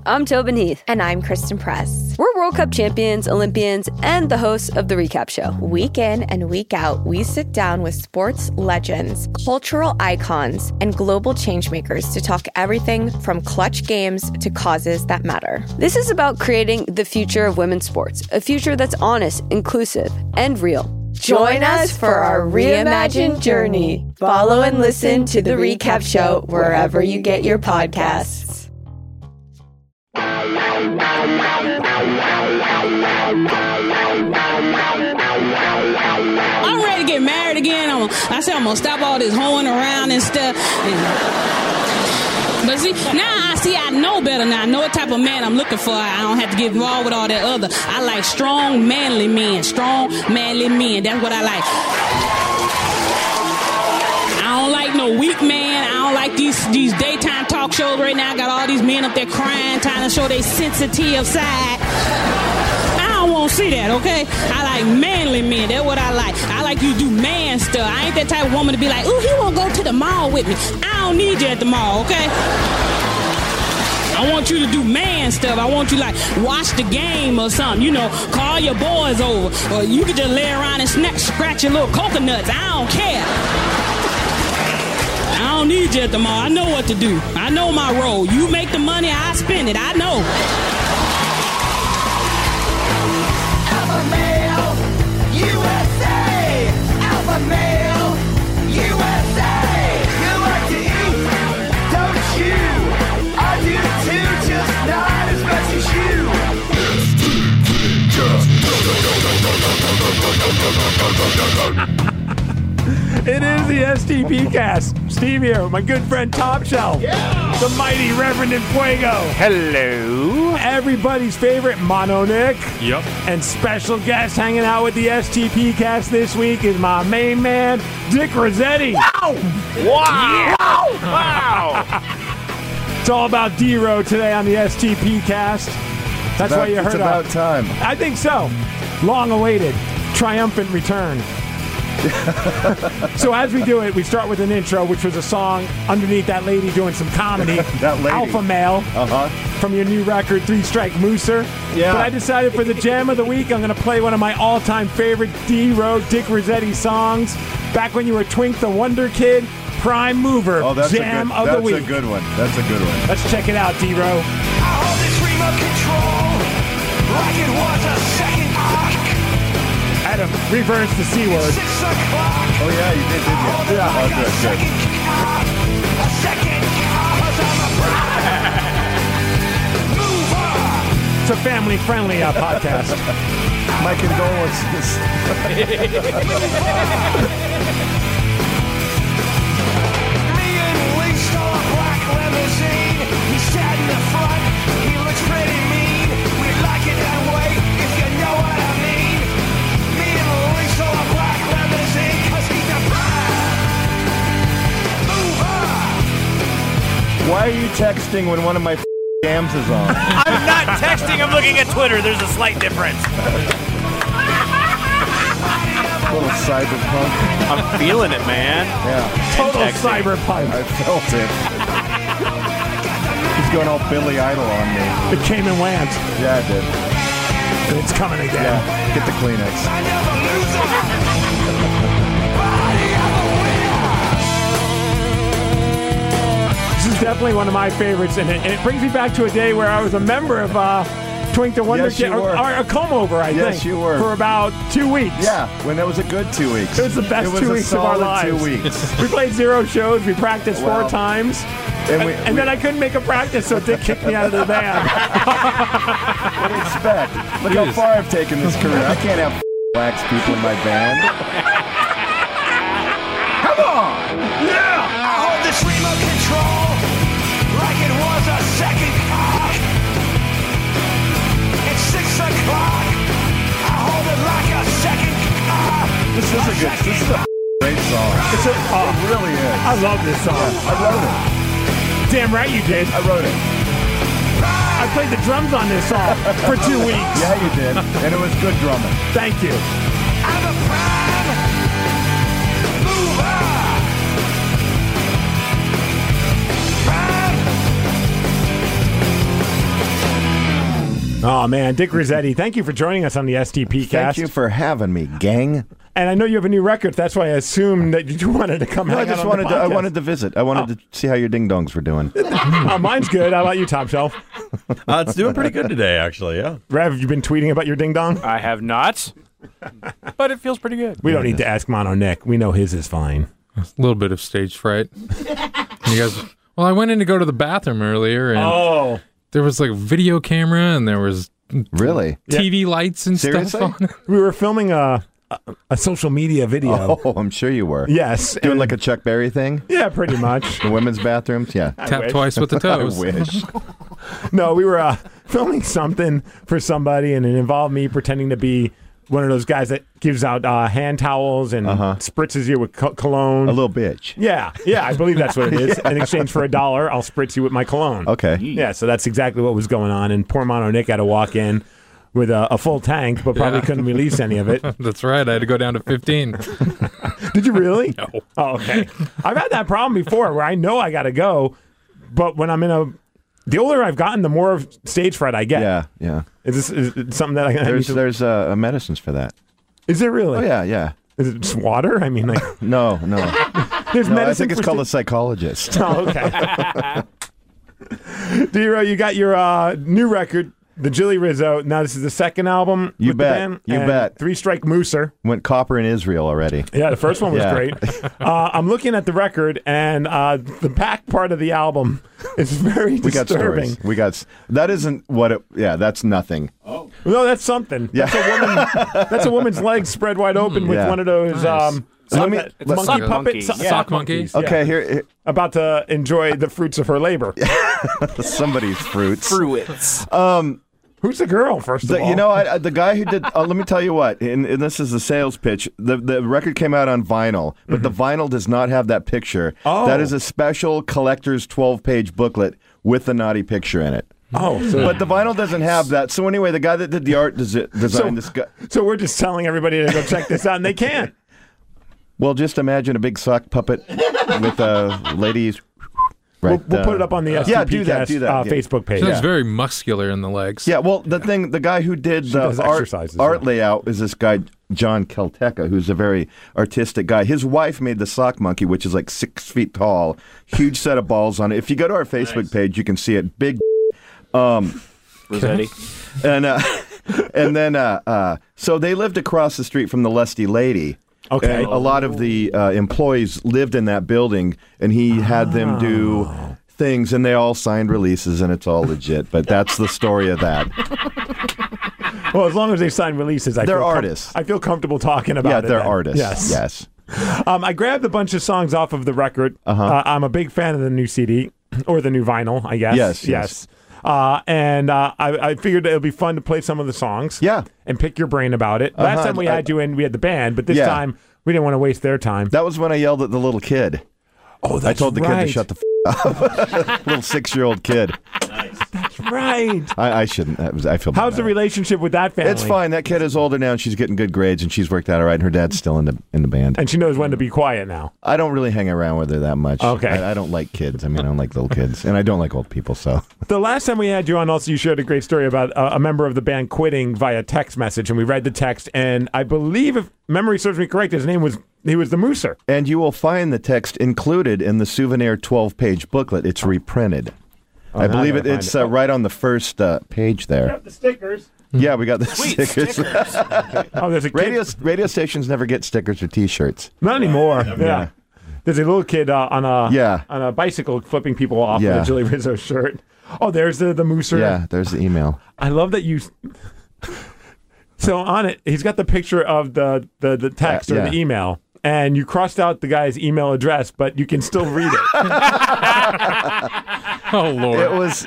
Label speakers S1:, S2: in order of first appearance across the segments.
S1: I'm Tobin Heath.
S2: And I'm Kristen Press.
S1: We're World Cup champions, Olympians, and the hosts of The Recap Show.
S2: Week in and week out, we sit down with sports legends, cultural icons, and global changemakers to talk everything from clutch games to causes that matter.
S1: This is about creating the future of women's sports, a future that's honest, inclusive, and real.
S2: Join us for our reimagined journey. Follow and listen to The Recap Show wherever you get your podcasts.
S3: I'm ready to get married again. I'm gonna stop all this hoeing around and stuff. But see, I know better now. I know what type of man I'm looking for. I don't have to get involved with all that other. I like strong, manly men. Strong, manly men. That's what I like. I don't like no weak man. I don't like these daytime talk shows right now. I got all these men up there crying, trying to show their sensitive side. I don't want to see that, okay? I like manly men. That's what I like. I like you to do man stuff. I ain't that type of woman to be like, ooh, he won't go to the mall with me. I don't need you at the mall, okay? I want you to do man stuff. I want you like watch the game or something. You know, call your boys over. Or you could just lay around and scratch your little coconuts. I don't care. I don't need you at the mall. I know what to do. I know my role. You make the money, I spend it. I know.
S4: Alpha male, USA. Alpha male, USA. You like to eat, don't you? I do too, just not as much as you.
S5: It is the STP cast. Steve here with my good friend Top Shelf. Yeah. The mighty Reverend in Fuego.
S6: Hello.
S5: Everybody's favorite Mono Nick.
S6: Yep.
S5: And special guest hanging out with the STP cast this week is my main man, Dick Rossetti.
S6: Wow. Wow.
S5: Yeah.
S6: Wow.
S5: It's all about D-Row today on the STP cast. That's why you heard
S7: It's about time.
S5: I think so. Long awaited. Triumphant return. So as we do it, we start with an intro, which was a song underneath that lady doing some comedy.
S7: That lady.
S5: Alpha Male. From your new record, Three Strike Mooser.
S7: Yeah.
S5: But I decided for the jam of the week, I'm going to play one of my all-time favorite D-Row, Dick Rossetti songs. Back when you were Twink the Wonder Kid, Prime Mover, jam of the week.
S7: That's a good one. That's a good one.
S5: Let's check it out, D-Row.
S4: I hold this remote control like it was a second arc.
S5: Adam, reverse the C word.
S4: 6 o'clock.
S7: Oh, yeah, you did, didn't you?
S5: Yeah.
S7: Oh, good, good.
S4: A second cause I'm a mover.
S5: It's a family-friendly podcast.
S7: My condolences.
S4: Me and Lee stole a black limousine. He sat in the front. He looks pretty mean. We like it that way, if you know what I mean. Me and Lee stole a black limousine, cause he's a mover.
S7: Why are you texting when one of my jams is on?
S6: I'm not texting. I'm looking at Twitter. There's a slight difference.
S7: Little cyberpunk.
S6: I'm feeling it, man.
S7: Yeah.
S5: Total
S6: texting.
S5: cyberpunk.
S7: I felt it. He's going all Billy Idol on me.
S5: It came and went.
S7: Yeah, it did.
S5: It's coming again.
S7: Yeah. Get the Kleenex.
S4: I never lose it. Body of a winner.
S5: This is definitely one of my favorites, and it brings me back to a day where I was a member of Twink the Wonder
S7: Yes, you
S5: Kid,
S7: were.
S5: or a comb-over, I
S7: Yes,
S5: think.
S7: you were.
S5: For about 2 weeks.
S7: Yeah, when it was a good 2 weeks.
S5: It was the best 2 weeks of our lives.
S7: 2 weeks.
S5: We played 0 shows. We practiced 4 times. And then I couldn't make a practice, so Dick kicked me out of the band.
S7: What do you expect? Look how far I've taken this career. I can't have wax people in my band. Come on!
S4: Yeah! I hold this remote control like it was a second cock. It's 6 o'clock. I hold it like a second cock.
S7: This is a great song.
S5: It
S7: really is.
S5: I love this song.
S7: I wrote it.
S5: Damn right you did.
S7: I wrote it.
S5: I played the drums on this song for 2 weeks.
S7: Yeah, you did. And it was good drumming.
S5: Thank you.
S4: I'm a prime mover. Prime
S5: Oh, man. Dick Rossetti, thank you for joining us on the STP Cast.
S7: Thank you for having me, gang.
S5: And I know you have a new record. That's why I assumed that you wanted to come.
S7: No,
S5: hang
S7: I just
S5: out on the
S7: wanted to. I
S5: podcast.
S7: wanted to visit. I wanted to see how your ding dongs were doing.
S5: Mine's good. How about you, Top Shelf?
S8: It's doing pretty good today, actually. Yeah.
S5: Rev, have you been tweeting about your ding dong?
S6: I have not, but it feels pretty good.
S5: We don't need to ask Mono Nick. We know his is fine.
S9: A little bit of stage fright. You guys. Well, I went in to go to the bathroom earlier, and there was like a video camera, and there was
S7: Really?
S9: TV lights and
S7: Seriously?
S9: stuff on it.
S5: We were filming a social media video.
S7: Oh, I'm sure you were.
S5: Yes.
S7: Doing
S5: and-
S7: like a Chuck Berry thing?
S5: Yeah, pretty much.
S7: The women's bathrooms? Yeah.
S9: Tap
S5: wish.
S9: twice with the
S7: I
S9: toes.
S7: wish.
S5: No, we were filming something for somebody, and it involved me pretending to be one of those guys that gives out hand towels and spritzes you with cologne.
S7: A little bitch.
S5: Yeah, I believe that's what it is. In exchange for $1, I'll spritz you with my cologne.
S7: Okay.
S5: Yeah, so that's exactly what was going on. And poor Mono Nick had to walk in with a full tank, but probably couldn't release any of it.
S9: That's right. I had to go down to 15.
S5: Did you really?
S9: No.
S5: Oh, okay. I've had that problem before where I know I got to go, but when I'm the older I've gotten, the more stage fright I get.
S7: Yeah.
S5: Is it something that I need
S7: There's
S5: to...
S7: medicines for that.
S5: Is it really?
S7: Oh, yeah.
S5: Is it just water? I mean, like...
S7: No.
S5: There's
S7: No,
S5: medicine
S7: I think it's
S5: for
S7: called a psychologist.
S5: Oh, okay. D-Ro, you got your new record, The Jilly Rizzo. Now, this is the second album
S7: You
S5: with
S7: bet.
S5: the band.
S7: You
S5: and
S7: bet.
S5: Three Strike Mooser.
S7: Went copper in Israel already.
S5: Yeah, the first one was
S7: Yeah.
S5: great. I'm looking at the record, and the back part of the album is very
S7: We got
S5: disturbing.
S7: stories. That isn't what it... Yeah, that's nothing.
S5: No, that's something.
S7: Yeah.
S5: That's a woman's legs spread wide open with
S7: Yeah.
S5: one of those
S7: Let me-
S6: It's a
S5: monkey
S6: sock
S5: puppet
S6: monkey.
S9: Sock monkey.
S5: monkeys, yeah.
S7: Okay, here...
S5: About to enjoy the fruits of her labor.
S7: Somebody's fruits.
S6: Fruits.
S5: Who's the girl, first of all?
S7: You know, the guy who did. Let me tell you what. And this is the sales pitch. The record came out on vinyl, but the vinyl does not have that picture.
S5: Oh.
S7: That is a special collector's 12-page booklet with the naughty picture in it.
S5: Oh, so,
S7: But the vinyl doesn't have that. So anyway, the guy that did the art designed this guy.
S5: so we're just telling everybody to go check this out, and they can't.
S7: Well, just imagine a big sock puppet with ladies. Right.
S5: We'll put it up on the STP
S7: yeah, do that. Yeah.
S5: Facebook page.
S9: She looks very muscular in the legs.
S7: Yeah, well, the guy who did
S5: does
S7: the
S5: exercises,
S7: art
S5: yeah.
S7: layout is this guy, John Keltecca, who's a very artistic guy. His wife made the sock monkey, which is like 6 feet tall, huge set of balls on it. If you go to our Facebook page, you can see it. Big,
S6: Rossetti.
S7: and then so they lived across the street from the Lusty Lady.
S5: Okay.
S7: And a lot of the employees lived in that building, and he had them do things, and they all signed releases, and it's all legit. But that's the story of that.
S5: Well, as long as they sign releases,
S7: They're artists.
S5: I feel comfortable talking about
S7: Yeah,
S5: it.
S7: they're
S5: then.
S7: artists.
S5: Yes.
S7: Yes.
S5: I grabbed a bunch of songs off of the record. I'm a big fan of the new CD or the new vinyl, I guess.
S7: Yes.
S5: And I figured it would be fun to play some of the songs.
S7: Yeah.
S5: And pick your brain about it. Last time we had you in, we had the band, but this
S7: Yeah.
S5: time we didn't want to waste their time.
S7: That was when I yelled at the little kid.
S5: Oh,
S7: I
S5: that's
S7: told the kid
S5: right.
S7: to shut the up. Little 6-year-old kid.
S5: That's right.
S7: I shouldn't. I feel bad.
S5: How's the relationship with that family?
S7: It's fine. That kid is older now, and she's getting good grades, and she's worked out all right. And her dad's still in the band.
S5: And she knows when to be quiet now.
S7: I don't really hang around with her that much.
S5: Okay.
S7: I don't like kids. I mean, I don't like little kids, and I don't like old people. So
S5: The last time we had you on, also, you shared a great story about a member of the band quitting via text message, and we read the text, and I believe, if memory serves me correct, he was the Mooser.
S7: And you will find the text included in the souvenir 12-page booklet. It's reprinted. I believe
S5: I gotta
S7: it's
S5: find it.
S7: right on the first page there.
S5: The stickers.
S7: Yeah, we got the stickers.
S5: Oh, there's a kid.
S7: Radio stations never get stickers or T-shirts.
S5: Not anymore. Yeah. There's a little kid on a bicycle flipping people off with
S7: Yeah.
S5: a Jilly Rizzo shirt. Oh, there's the Mooser.
S7: Yeah, there's the email.
S5: I love that you. So on it, he's got the picture of the text or
S7: Yeah.
S5: the email, and you crossed out the guy's email address, but you can still read it.
S9: Oh, Lord.
S7: It was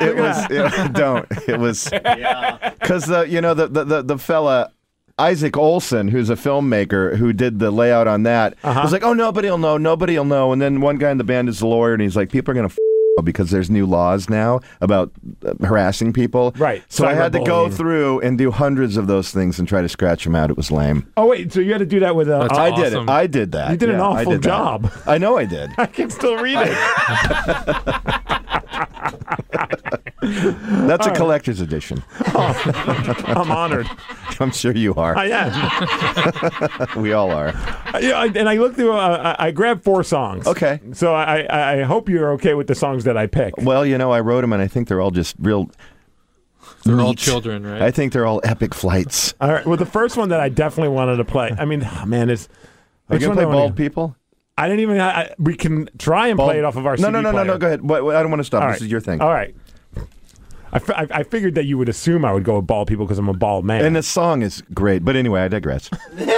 S7: because the fella Isaac Olson, who's a filmmaker who did the layout on that, was like, oh, nobody will know. And then one guy in the band is a lawyer, and he's like, people are gonna because there's new laws now about harassing people.
S5: Right.
S7: So I had to go
S5: Cyberbullying.
S7: through and do hundreds of those things and try to scratch them out. It was lame.
S5: Oh wait, so you had to do that with a?
S9: That's
S7: I did it.
S9: awesome.
S7: I did that.
S5: You did an
S7: Yeah, I
S5: awful
S7: did that.
S5: job.
S7: I know I did.
S5: I can still read it.
S7: That's a collector's edition.
S5: I'm honored.
S7: I'm sure you are.
S5: I am.
S7: We all are.
S5: And I looked through. I grabbed 4 songs.
S7: Okay.
S5: So I hope you're okay with the songs that I picked.
S7: Well, I wrote them, and I think they're all just real.
S9: They're all
S7: neat.
S9: children, right?
S7: I think they're all epic flights.
S5: All right. Well, the first one that I definitely wanted to play. I mean, man, is
S7: Are you going to play Bald People?
S5: I didn't even. We can try and play it off of our CD
S7: No.
S5: player.
S7: Go ahead. I don't want to stop.
S5: All
S7: This
S5: right.
S7: is your thing.
S5: All right. I figured that you would assume I would go with Bald People because I'm a bald man.
S7: And the song is great. But anyway, I digress.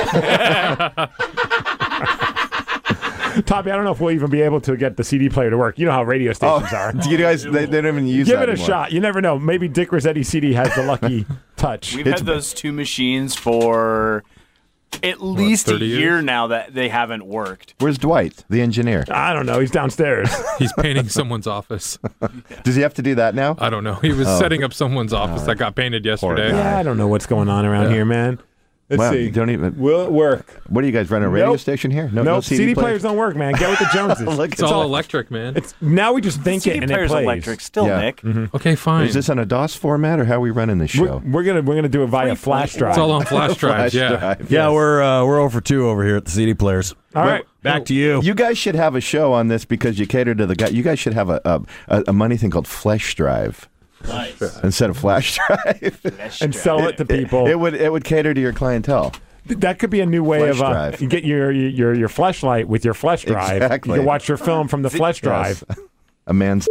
S5: Toppy, I don't know if we'll even be able to get the CD player to work. You know how radio stations are.
S7: You guys, they don't even use
S5: Give
S7: that
S5: it a
S7: anymore.
S5: shot. You never know. Maybe Dick Rossetti CD has the lucky touch.
S6: We've had those 2 machines for at least a
S9: 30
S6: year
S9: years?
S6: now that they haven't worked.
S7: Where's Dwight, the engineer?
S5: I don't know. He's downstairs.
S9: He's painting someone's office.
S7: Does he have to do that now?
S9: I don't know. He was setting up someone's office that got painted yesterday.
S5: Yeah, I don't know what's going on around here, man. Let's
S7: Well,
S5: see.
S7: you don't even.
S5: Will it work?
S7: What are you guys running a radio
S5: Nope.
S7: station here? No,
S5: Nope.
S7: no
S5: CD players don't work, man. Get with the Joneses.
S7: Look,
S9: It's all electric, man.
S5: It's now we just think
S6: CD
S5: it and it
S6: player's
S5: plays.
S6: electric still,
S7: Yeah.
S6: Nick.
S9: Okay, fine.
S7: Is this on a DOS format or how are we running this show?
S5: We're gonna do it via flash drive.
S9: It's all on flash drives, yeah.
S7: drive.
S8: Yeah, we're 0 for 2 over here at the CD players.
S5: All right.
S8: Back to you.
S7: You guys should have a show on this because you cater to the guy. You guys should have a money thing called Flesh Drive.
S6: Nice.
S7: Instead of Flash Drive.
S5: and sell it to people.
S7: It would cater to your clientele.
S5: That could be a new way
S7: Flash
S5: of
S7: drive.
S5: you get your flashlight with your flash drive.
S7: Exactly.
S5: You can watch your film from the flash drive.
S7: Yes. A man's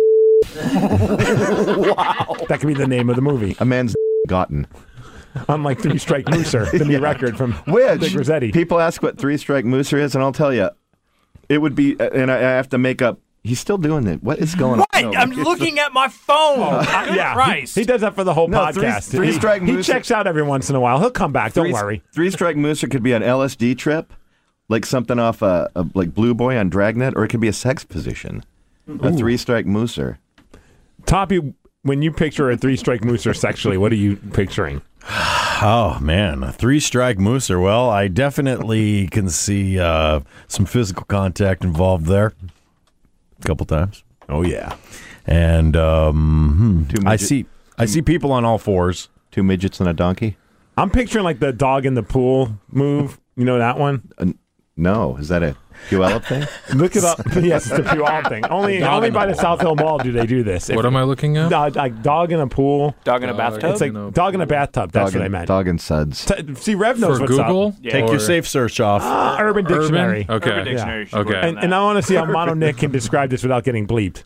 S5: That could be the name of the movie.
S7: a man's gotten.
S5: Unlike Three Strike Mooser, the new record from
S7: Which
S5: Dick Rossetti.
S7: people ask what Three Strike Mooser is, and I'll tell you, it would be. And I have to make up. He's still doing it. What is going
S6: Right,
S7: on?
S6: I'm looking at my phone. Good
S5: Yeah,
S6: Christ.
S5: he does that for the whole
S7: No,
S5: podcast.
S7: Three Strike
S5: he
S7: Mooser-
S5: checks out every once in a while. He'll come back. Don't worry.
S7: Three Strike Mooser could be an LSD trip, like something off like Blue Boy on Dragnet, or it could be a sex position. A Three Strike Mooser.
S5: Toppy, when you picture a Three Strike Mooser sexually, what are you picturing?
S8: Oh, man. A 3-strike mooser. Well, I definitely can see some physical contact involved there. A couple times.
S5: Oh yeah.
S8: And I
S7: midget-
S8: see people on all fours.
S7: 2 midgets and a donkey.
S5: I'm picturing like the dog in the pool move. You know that one?
S7: No, is that a Puyallup thing?
S5: Look it up. Yes, it's a Puyallup thing. Only by the South Hill Mall do they do this.
S9: What am I looking at?
S5: Like dog in a pool.
S6: Dog in a bathtub?
S5: It's like dog in a bathtub. That's what I meant.
S7: Dog and suds.
S5: See, Rev knows
S9: For
S5: what's
S9: Google?
S5: up.
S6: Yeah.
S8: Take
S9: Or-
S8: your safe search off.
S5: Urban Dictionary.
S9: Okay.
S6: Urban Dictionary should
S9: Okay.
S6: work on
S5: And
S6: that.
S5: I want to see how Mono Nick can describe this without getting bleeped.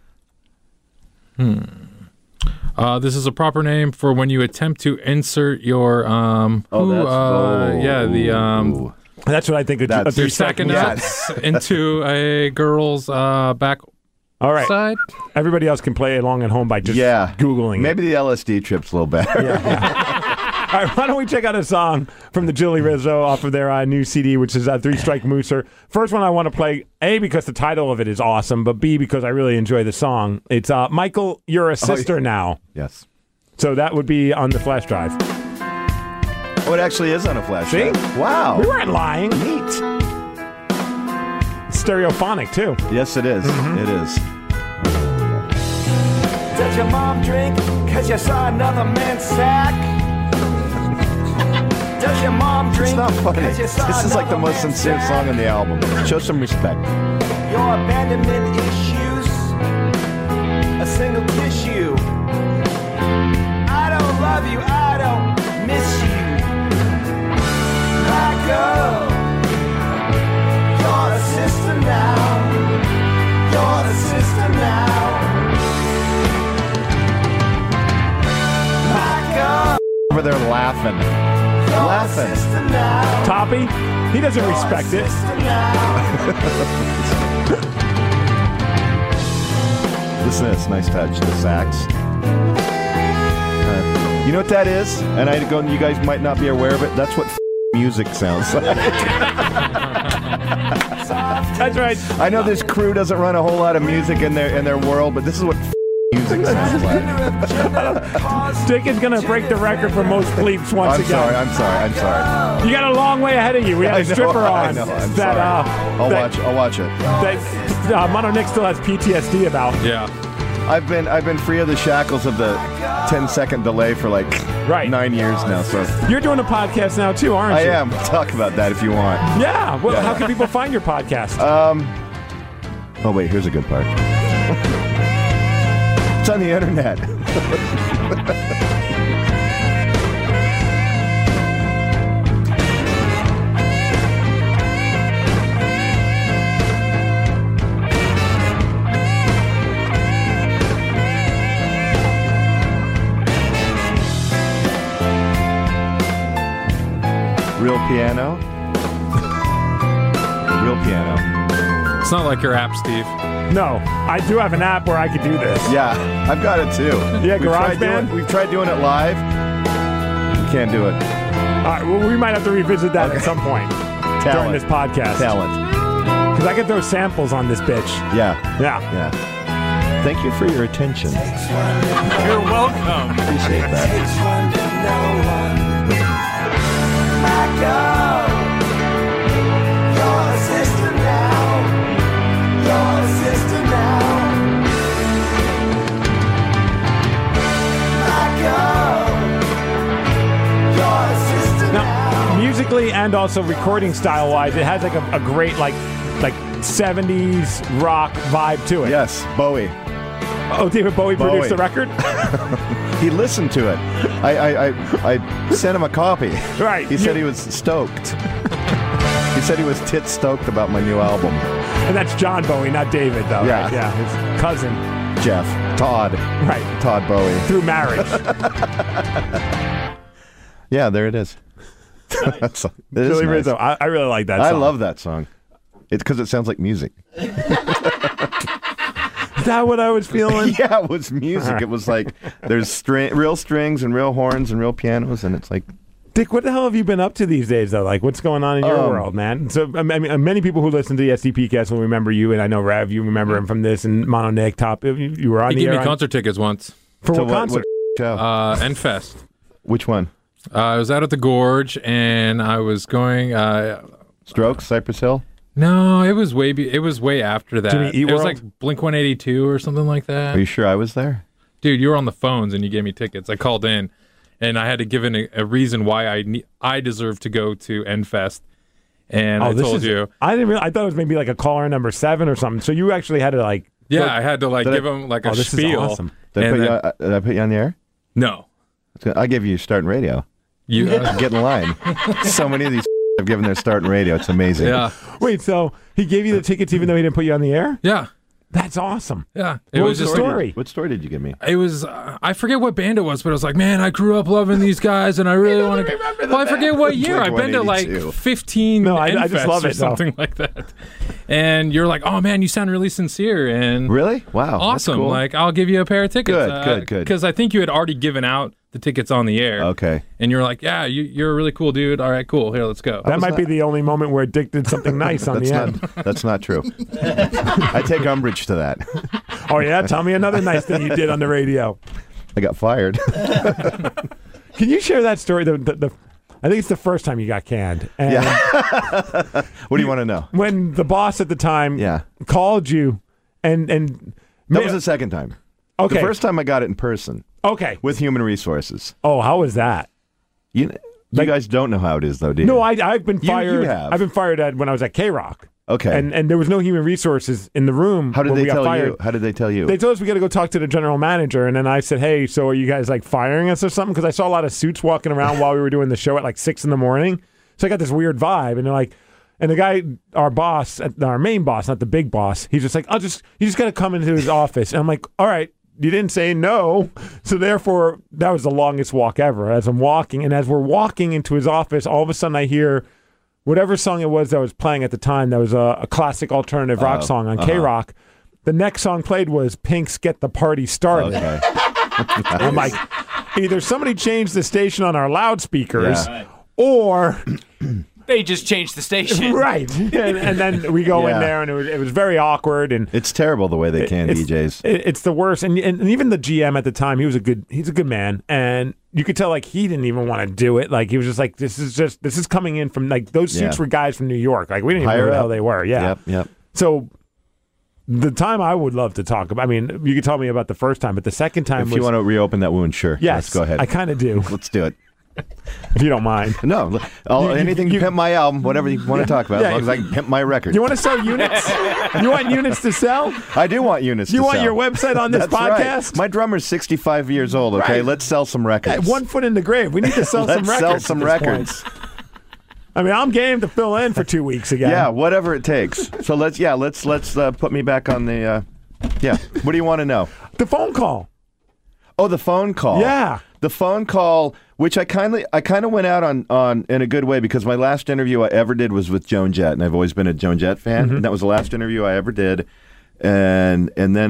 S9: This is a proper name for when you attempt to insert your
S5: That's what I think.
S7: That's-
S5: Three
S9: your
S5: Strike
S9: second
S5: Mooser.
S9: nuts into a girl's back
S5: All right.
S9: side.
S5: Everybody else can play along at home by just Googling it.
S7: Maybe the LSD trip's a little better.
S5: All right, why don't we check out a song from the Julie Rizzo off of their new CD, which is Three Strike Mooser. First one I want to play, A, because the title of it is awesome, but B, because I really enjoy the song. It's Michael, You're a Sister Now.
S7: Yes.
S5: So that would be on the flash drive.
S7: Oh, it actually is on a flash
S5: See?
S7: drive. Wow.
S5: We weren't lying.
S7: Neat.
S5: Stereophonic, too.
S7: Yes, it is. It is.
S4: Does your mom drink cause you saw another man's sack? Does your mom
S7: It's
S4: drink
S7: not funny.
S4: cause you saw
S7: This is like the
S4: another
S7: most
S4: man's
S7: sincere
S4: sack?
S7: song on the album. Show some respect.
S4: Your abandonment issues, a single tissue. I don't love you, I don't miss you. My girl, you're the sister now. You're the sister now. My girl,
S7: Over there laughing.
S4: you're the
S7: Laughing.
S4: sister now.
S5: Toppy, he doesn't respect it.
S4: Sister now.
S7: Listen to this. Nice touch. The sax. You know what that is? And you guys might not be aware of it. That's what music sounds like.
S5: That's right.
S7: I know this crew doesn't run a whole lot of music in their world, but this is what music sounds like.
S5: Dick is going to break the record for most bleeps once
S7: I'm
S5: again.
S7: sorry. I'm sorry.
S5: You got a long way ahead of you. We have
S7: I
S5: a
S7: know,
S5: stripper
S7: I
S5: on.
S7: know, I'm
S5: that,
S7: sorry. I'll watch it.
S5: That Mono Nick still has PTSD about.
S9: Yeah.
S7: I've been free of the shackles of the 10-second delay for like 9 years now. So
S5: You're doing a podcast now too, aren't you?
S7: I am. Talk about that if you want.
S5: Yeah. Well, how can people find your podcast?
S7: Oh wait, here's a good part. It's on the internet. Real piano. Real piano.
S9: It's not like your app, Steve.
S5: No, I do have an app where I could do this.
S7: Yeah, I've got it too.
S5: Yeah, GarageBand?
S7: We've tried doing it live. We can't do it.
S5: All right, well, we might have to revisit that at some point during this podcast.
S7: Talent.
S5: Because I can throw samples on this bitch.
S7: Yeah.
S5: Yeah.
S7: Yeah. Thank you for your attention.
S6: You're welcome.
S7: Appreciate that.
S5: Now, musically and also recording style-wise, it has like a great like 70s rock vibe to it.
S7: Yes, Bowie.
S5: Oh, David Bowie produced the record?
S7: He listened to it. I sent him a copy.
S5: Right.
S7: He said he was stoked. He said he was tit stoked about my new album.
S5: And that's John Bowie, not David, though.
S7: Yeah.
S5: Right? Yeah, his cousin.
S7: Jeff. Todd.
S5: Right.
S7: Todd Bowie.
S5: Through marriage.
S7: Yeah, there it is.
S5: Billy Rizzo. I really like that song.
S7: I love that song. It's because it sounds like music.
S5: Is that what I was feeling?
S7: Yeah, it was music.
S5: Right.
S7: It was like there's real strings and real horns and real pianos, and it's like.
S5: Dick, what the hell have you been up to these days, though? Like, what's going on in your world, man? So, I mean, many people who listen to the SCP cast will remember you, and I know, Rev, you remember him from this, and Mono Nick, Top. You were on
S9: He
S5: the
S9: gave
S5: air
S9: me concert tickets once.
S5: For what concert?
S7: show?
S9: Enfest.
S7: Which one?
S9: I was out at the Gorge, and I was going.
S7: Strokes, Cypress Hill.
S9: No, it was way after that.
S5: Jimmy Eat
S9: It was
S5: World?
S9: like Blink 182 or something like that.
S7: Are you sure I was there?
S9: Dude, you were on the phones and you gave me tickets. I called in, and I had to give in a reason why I deserve to go to Enfest. And I told you.
S5: I didn't. I thought it was maybe like a caller number 7 or something. So you actually had to like.
S9: Yeah, I had to like give him like a
S5: this
S9: spiel.
S5: is awesome.
S7: Did I put you on the air?
S9: No,
S7: I gave you starting radio.
S9: you.
S7: Get in line. So many of these have given their start in radio. It's amazing.
S9: Yeah,
S5: Wait, so he gave you the tickets even though he didn't put you on the air?
S9: yeah,
S5: That's awesome.
S9: yeah.
S5: What was the story?
S7: What story did you give me?
S9: It was I forget what band it was, but I was like, man, I grew up loving these guys, and I really want to. Well, I forget what year. I've been to like
S7: 182.
S9: 15.
S5: No, I just
S9: Enfests
S5: love
S9: or
S5: it, though.
S9: something like that. And you're like, oh man, you sound really sincere and
S7: Really? Wow. That's
S9: awesome.
S7: cool.
S9: Like, I'll give you a pair of tickets.
S7: Good.
S9: Because I think you had already given out the tickets on the air.
S7: Okay.
S9: And you're like, yeah, you're a really cool dude. All right, cool. Here, let's go.
S5: That might be the only moment where Dick did something nice on the end.
S7: That's not true. I take umbrage to that.
S5: Oh, yeah? Tell me another nice thing you did on the radio.
S7: I got fired.
S5: Can you share that story? I think it's the first time you got canned. And
S7: Yeah. What do you want to know?
S5: when the boss at the time
S7: Yeah.
S5: called you and
S7: That was the second time.
S5: okay.
S7: The first time I got it in person
S5: Okay.
S7: with Human Resources.
S5: Oh, how was that?
S7: You guys don't know how it is, though, do you?
S5: No, I've been
S7: You
S5: fired.
S7: have.
S5: I've been fired when I was at K-Rock.
S7: Okay.
S5: And there was no human resources in the room.
S7: How did
S5: when
S7: they
S5: we got
S7: tell
S5: fired.
S7: you? How did they tell you?
S5: They told us we got to go talk to the general manager, and then I said, "Hey, so are you guys like firing us or something?" Because I saw a lot of suits walking around while we were doing the show at like 6 a.m. So I got this weird vibe, and they're like, and the guy, our boss, our main boss, not the big boss, he's just like, you just got to come into his office, and I'm like, all right. You didn't say no, so therefore that was the longest walk ever. As I'm walking, and as we're walking into his office, all of a sudden I hear whatever song it was that was playing at the time. That was a classic alternative rock song on K-Rock. The next song played was Pink's "Get the Party Started."
S7: Okay.
S5: I'm like, either somebody changed the station on our loudspeakers,
S7: Yeah.
S5: or
S6: They just changed the station.
S5: right, and then we go in
S7: Yeah.
S5: there, and it was very awkward, and
S7: It's terrible the way they can DJs.
S5: It's the worst, and even the GM at the time, he's a good man, and you could tell like he didn't even want to do it. Like he was just like, this is coming in from like those suits
S7: Yeah.
S5: were guys from New York. Like we didn't even know
S7: Higher
S5: who the hell
S7: up.
S5: they were. Yeah.
S7: Yep.
S5: So The time I would love to talk about. I mean, you could tell me about the first time, but the second time
S7: If you want to reopen that wound, sure.
S5: Yes,
S7: Let's go ahead.
S5: I kind of do,
S7: Let's do it.
S5: if you don't mind.
S7: No, anything you pimp my album, whatever you want to talk about,
S5: Yeah,
S7: as long as I can pimp my record.
S5: You want to sell units? You want units to sell?
S7: I do want units
S5: You
S7: to
S5: want
S7: sell.
S5: your website on this
S7: That's right.
S5: podcast?
S7: My drummer's 65 years old, okay?
S5: Right.
S7: Let's sell some records.
S5: 1 foot in the grave. We need to sell some
S7: Let's
S5: records.
S7: sell some
S5: at this
S7: records.
S5: point. I mean, I'm game to fill in for 2 weeks again.
S7: Yeah, whatever it takes. So let's put me back on the What do you want to know?
S5: The phone call.
S7: Oh, the phone call.
S5: Yeah.
S7: The phone call, which I kind of went out on in a good way, because my last interview I ever did was with Joan Jett, and I've always been a Joan Jett fan. And that was the last interview I ever did. And then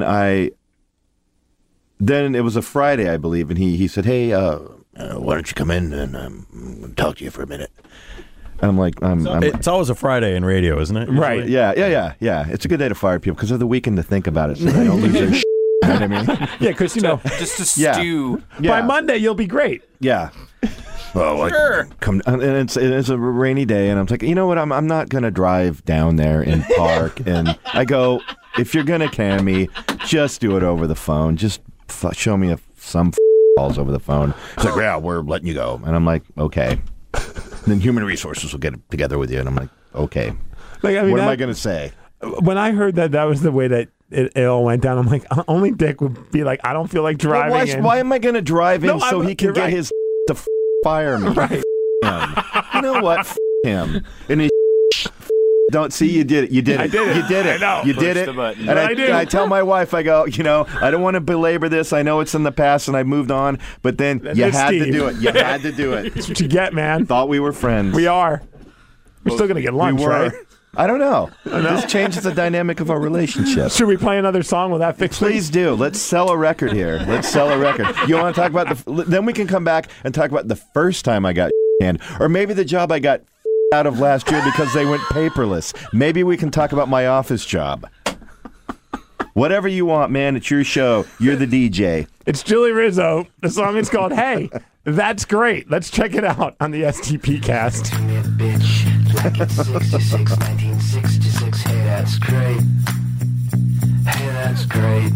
S7: it was a Friday, I believe, and he said, "Hey, why don't you come in and talk to you for a minute?" And I'm like,
S8: It's always a Friday in radio, isn't it?
S5: Right.
S7: yeah. It's a good day to fire people because they have the weekend to think about it, so they don't lose their shit. You know what I mean?
S5: Yeah, because, you know,
S6: Just to
S7: Yeah.
S6: stew.
S5: by Monday you'll be great.
S7: Yeah. Well,
S6: Sure.
S7: Come and it's a rainy day, and I'm like, you know what? I'm not gonna drive down there and park. And I go, if you're gonna can me, just do it over the phone. Just show me some calls over the phone. It's like, yeah, we're letting you go, and I'm like, okay. Then human resources will get together with you, and I'm like, okay.
S5: Like, I mean,
S7: What am I gonna say?
S5: when I heard that was the way that it all went down, I'm like, only Dick would be like, I don't feel like driving.
S7: Well,
S5: in.
S7: why am I gonna drive in
S5: No,
S7: so he can
S5: you're
S7: get
S5: right.
S7: his to fire me?
S5: Right.
S7: Him. You know what? Him. And he don't see you did it. You did it.
S5: I did it.
S7: You did it.
S5: I know.
S7: You
S6: Push
S7: did it.
S6: the button.
S7: And
S5: I do.
S7: I tell my wife, I go, I don't want to belabor this. I know it's in the past and I moved on, but then you
S5: is
S7: had to
S5: Steve.
S7: do it. You had to do it.
S5: That's what you get, man.
S7: Thought we were friends.
S5: We are. We're still gonna get lunch,
S7: We were.
S5: right?
S7: I don't know. This changes the dynamic of our relationship.
S5: Should we play another song? Will that fix
S7: Please do. Let's sell a record here. Let's sell a record. You want to talk about then we can come back and talk about the first time I got canned, or maybe the job I got out of last year because they went paperless. Maybe we can talk about my office job. Whatever you want, man. It's your show. You're the DJ.
S5: It's Julie Rizzo. The song is called Hey, That's Great. Let's check it out on the STP cast.
S4: Like it's 66, 1966. Hey, that's great. Hey, that's great.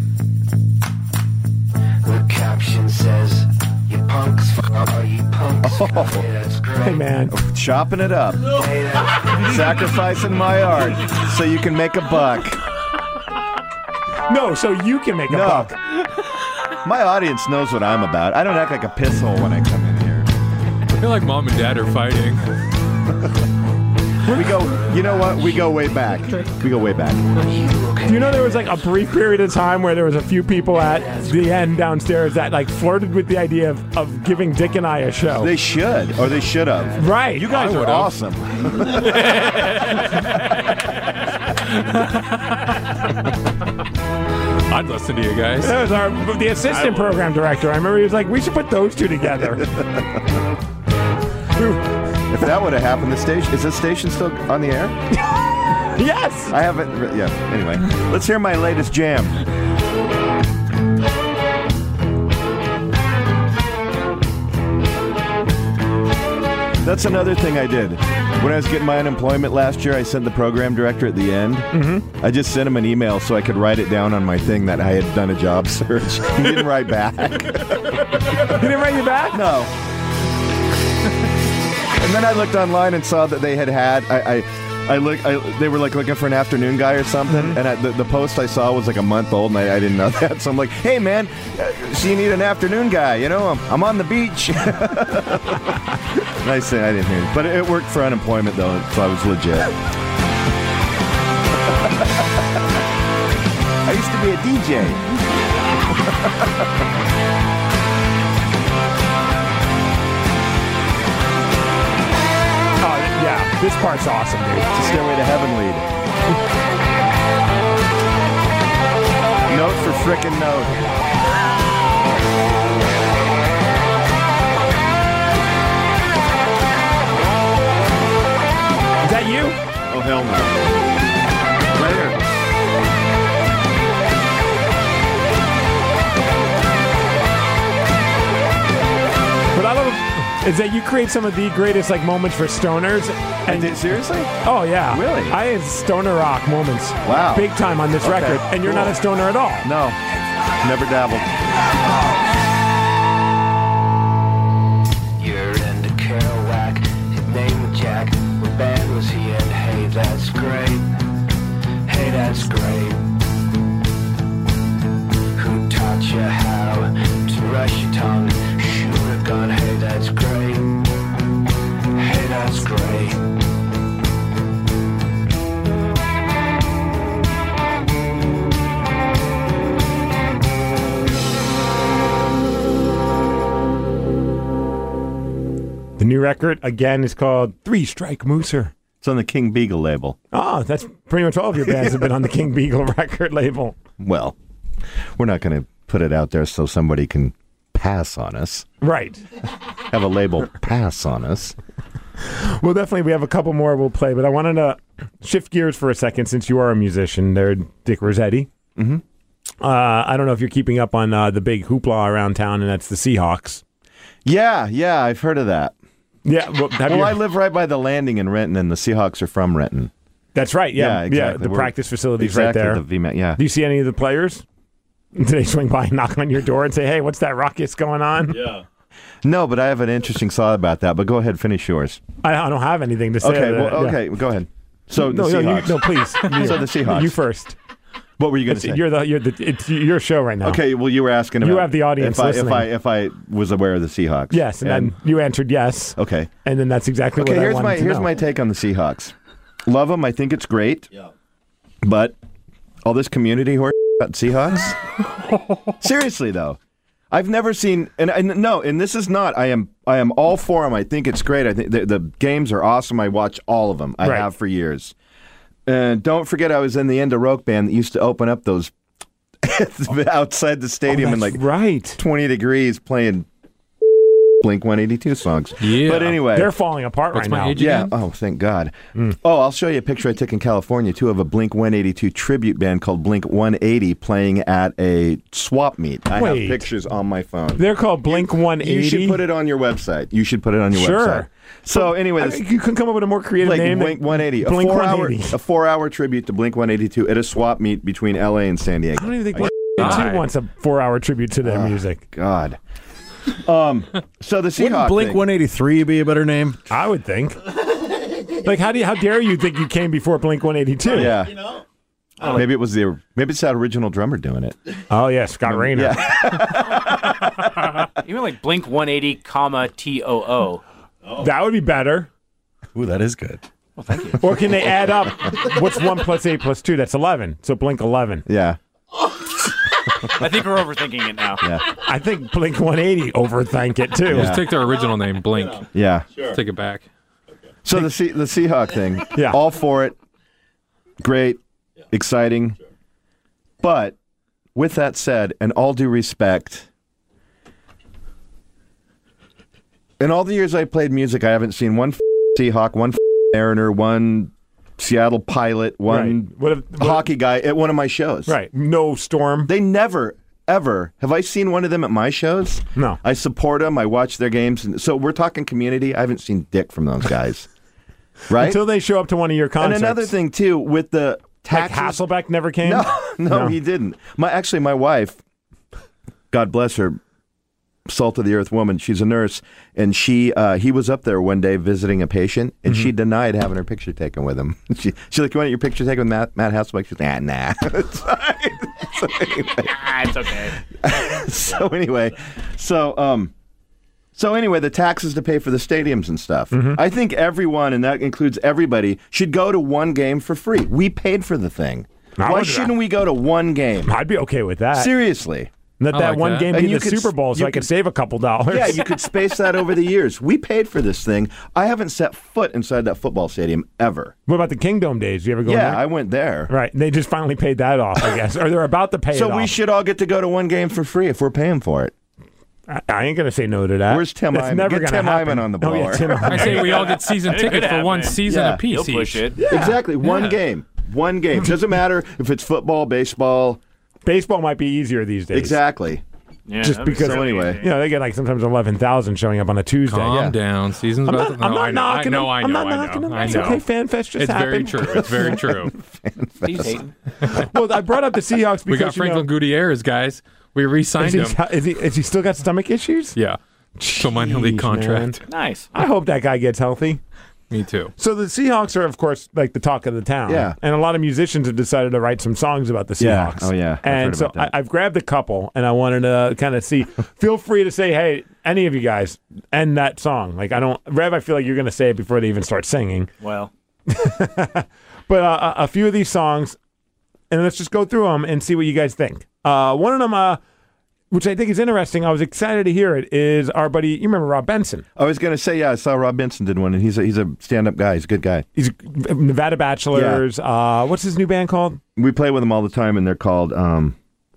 S4: The caption says, "You punks, you punks." Hey, that's great.
S5: Hey, man.
S7: Chopping it up.
S4: Hey, that's
S7: Sacrificing my art so you can make a buck.
S5: No, so you can make a
S7: No.
S5: buck.
S7: My audience knows what I'm about. I don't act like a piss hole when I come in here.
S9: I feel like mom and dad are fighting.
S7: We go, you know what? We go way back. We go way back.
S5: Do you know there was like a brief period of time where there was a few people at the end downstairs that like flirted with the idea of giving Dick and I a show?
S7: They should, or they should have.
S5: Right.
S7: You guys
S9: I
S7: are
S9: would've.
S7: awesome.
S9: I'd listen to you guys.
S5: That was the assistant program director. I remember he was like, we should put those two together.
S7: If that would have happened, is the station still on the air?
S5: Yes.
S7: I haven't. Yeah. Anyway, let's hear my latest jam. That's another thing I did. When I was getting my unemployment last year, I sent the program director at the end. Mm-hmm. I just sent him an email so I could write it down on my thing that I had done a job search. He didn't write back.
S5: He didn't write you back?
S7: No. And then I looked online and saw that they had they were like looking for an afternoon guy or something, and the post I saw was like a month old, and I didn't know that. So I'm like, hey man, so you need an afternoon guy? You know, I'm on the beach. And I said I didn't hear it, but it worked for unemployment though, so I was legit. I used to be a DJ.
S5: Oh, yeah. This part's awesome, dude.
S7: It's a Stairway to Heaven lead. Note for frickin' note.
S5: Is that you?
S7: Oh, hell no. Right here.
S5: But I love is that you create some of the greatest like moments for stoners. And
S7: Seriously?
S5: oh yeah,
S7: Really?
S5: I have stoner rock moments.
S7: Wow.
S5: big time on this
S7: Okay,
S5: record, and you're not
S7: cool.
S5: a stoner at all.
S7: No, never dabbled.
S4: You're into Kerouac, his name was Jack. What band was he in? Hey, that's great. Hey, that's great. Who taught you how to brush your tongue? Shoot a gun. Hey, that's great. Hey, that's great.
S5: The new record again is called Three Strike Mooser.
S7: It's on the King Beagle label.
S5: Oh, that's pretty much all of your bands have been on the King Beagle record label.
S7: Well, we're not going to put it out there so somebody can pass on us.
S5: Right.
S7: Have a label pass on us.
S5: Well, definitely we have a couple more we'll play, but I wanted to shift gears for a second since you are a musician there, Dick Rossetti.
S7: Mm-hmm.
S5: I don't know if you're keeping up on the big hoopla around town, and that's the Seahawks.
S7: Yeah, I've heard of that.
S5: Yeah, well,
S7: I live right by the landing in Renton, and the Seahawks are from Renton.
S5: That's right. Yeah,
S7: exactly.
S5: the
S7: We're-
S5: practice facility's
S7: exactly,
S5: right there.
S7: The VMAT, yeah.
S5: Do you see any of the players? Do they swing by and knock on your door and say, "Hey, what's that ruckus going on?"
S8: Yeah.
S7: No, but I have an interesting thought about that. But go ahead, finish yours.
S5: I don't have anything to say.
S7: Okay,
S5: to that.
S7: well,
S5: Yeah.
S7: okay, go ahead. So the
S5: No,
S7: Seahawks.
S5: no, please. You.
S7: So the Seahawks.
S5: You first.
S7: What were you going to say?
S5: It's your show right now.
S7: Okay, well, you were asking about
S5: You have the audience listening.
S7: if I was aware of the Seahawks.
S5: Yes, and then you answered yes.
S7: Okay.
S5: And then that's exactly
S7: Okay,
S5: what I
S7: here's
S5: wanted
S7: my
S5: to
S7: here's
S5: know.
S7: my take on the Seahawks. Love them. I think it's great. Yeah. But all this community horse about Seahawks. Seriously though, I've never seen and this is not. I am all for them. I think it's great. I think the games are awesome. I watch all of them. I
S5: Right.
S7: have for years. And don't forget, I was in the Enda Roke band that used to open up those outside the stadium in
S5: that's
S7: like
S5: right.
S7: 20 degrees playing Blink-182 songs.
S9: Yeah.
S7: But anyway.
S5: They're falling apart
S9: What's
S5: right
S9: my
S5: now.
S9: age
S7: Yeah.
S9: again?
S7: Oh, thank God. Oh, I'll show you a picture I took in California, too, of a Blink-182 tribute band called Blink-180 playing at a swap meet. I
S5: Wait.
S7: have pictures on my phone.
S5: They're called Blink 180.
S7: You should put it on your website.
S5: Sure.
S7: website. So anyway,
S5: I
S7: this,
S5: mean, you can come up with a more creative
S7: like
S5: name.
S7: Blink 180, a
S5: Blink
S7: 4-hour
S5: 180.
S7: a 4-hour tribute to Blink 182 at a swap meet between LA and San Diego.
S5: I don't even think Blink 182 wants a 4-hour tribute to their music.
S7: God. So the Seahawks
S8: Wouldn't Blink
S7: thing-
S8: 183 be a better name?
S5: I would think. Like, how dare you think you came before Blink 182?
S7: Yeah. Maybe it's that original drummer doing it.
S5: Oh yeah, Scott Rayner.
S7: Yeah.
S6: Even like Blink 180, comma TOO.
S5: That would be better.
S8: Ooh, that is good.
S5: Or can they add up? What's 1 + 8 + 2? That's 11. So Blink 11.
S7: Yeah.
S6: I think we're overthinking it now.
S7: Yeah.
S5: I think Blink 180 overthink it too.
S9: Just take their original name, Blink.
S7: Yeah.
S9: Take it back.
S7: So the Seahawk thing,
S5: Yeah.
S7: all for it. Great, exciting. But with that said, and all due respect, in all the years I played music, I haven't seen one Seahawk, one Mariner, one Seattle Pilot, one
S5: Right.
S7: hockey guy at one of my shows.
S5: Right. No Storm.
S7: They never, ever have I seen one of them at my shows.
S5: No.
S7: I support them. I watch their games. And so we're talking community. I haven't seen dick from those guys. Right?
S5: Until they show up to one of your
S7: And
S5: concerts.
S7: another thing, too, with the
S5: like
S7: taxes.
S5: Hasselbeck never came?
S7: No, he didn't. My wife, God bless her, salt of the earth woman, she's a nurse, and he was up there one day visiting a patient, and she denied having her picture taken with him. She's like, "You want your picture taken with Matt Hasselbeck?" She's like, nah. It's fine.
S6: It's okay.
S7: So anyway, the taxes to pay for the stadiums and stuff. I think everyone, and that includes everybody, should go to one game for free. We paid for the thing.
S5: I
S7: Why
S5: would-
S7: shouldn't we go to one game?
S5: I'd be okay with that.
S7: Seriously.
S5: Let
S9: I
S5: that
S9: like
S5: one
S9: that.
S5: game
S7: And
S5: be
S7: you
S5: the
S7: could-
S5: Super Bowl so
S7: you
S5: I could
S7: could-
S5: save a couple dollars.
S7: Yeah, you could space that over the years. We paid for this thing. I haven't set foot inside that football stadium ever.
S5: What about the Kingdom days? You ever go
S7: Yeah,
S5: there?
S7: I went there.
S5: Right. They just finally paid that off, I guess. Or they're about to pay it
S7: So
S5: off.
S7: we should all get to go to one game for free if we're paying for it.
S5: I ain't going to say no to that.
S7: Where's Tim
S5: That's
S7: Hyman?
S5: never
S7: Get
S5: gonna
S7: Tim
S5: happen.
S7: Hyman on the
S5: Oh, yeah,
S7: blower.
S5: Tim
S9: I
S5: Hyman.
S9: say we all get season
S6: It could
S9: tickets for one
S6: happen.
S9: season
S7: Yeah.
S9: apiece.
S6: He'll push
S9: each.
S6: it.
S7: Exactly. One
S9: Yeah.
S7: game. One game. Doesn't matter if it's football, baseball.
S5: Baseball might be easier these days.
S7: Exactly.
S6: Yeah,
S5: just
S6: that'd be
S5: because.
S7: So anyway.
S5: You know, they get like sometimes 11,000 showing up on a Tuesday.
S9: Calm down. Season's about to.
S5: I'm not knocking them.
S9: I
S5: I'm
S9: know.
S5: not knocking them.
S9: I
S5: It's
S9: know.
S5: okay. Fan Fest just
S9: It's very
S5: happened.
S9: true. It's very true.
S6: He's hating.
S5: Well, I brought up the Seahawks because
S9: We got Franklin Gutierrez, guys. We re-signed him.
S5: Is he still got stomach issues?
S9: Yeah. So minor league
S5: Jeez,
S9: contract.
S5: man.
S6: Nice.
S5: I hope that guy gets healthy.
S9: Me too.
S5: So the Seahawks are, of course, like the talk of the town.
S7: Yeah.
S5: And a lot of musicians have decided to write some songs about the
S7: Yeah.
S5: Seahawks.
S7: Oh, yeah. I've
S5: And
S7: heard
S5: so
S7: about that.
S5: I've grabbed a couple, and I wanted to kind of see. Feel free to say, hey, any of you guys, end that song. Like, Rev, I feel like you're going to say it before they even start singing.
S6: Well,
S5: But a few of these songs, and let's just go through them and see what you guys think. One of them, which I think is interesting, I was excited to hear it, is our buddy, you remember Rob Benson?
S7: I was going to say, I saw Rob Benson did one, and he's a stand-up guy. He's a good guy.
S5: He's Nevada Bachelors. What's his new band called?
S7: We play with him all the time, and they're called.
S8: I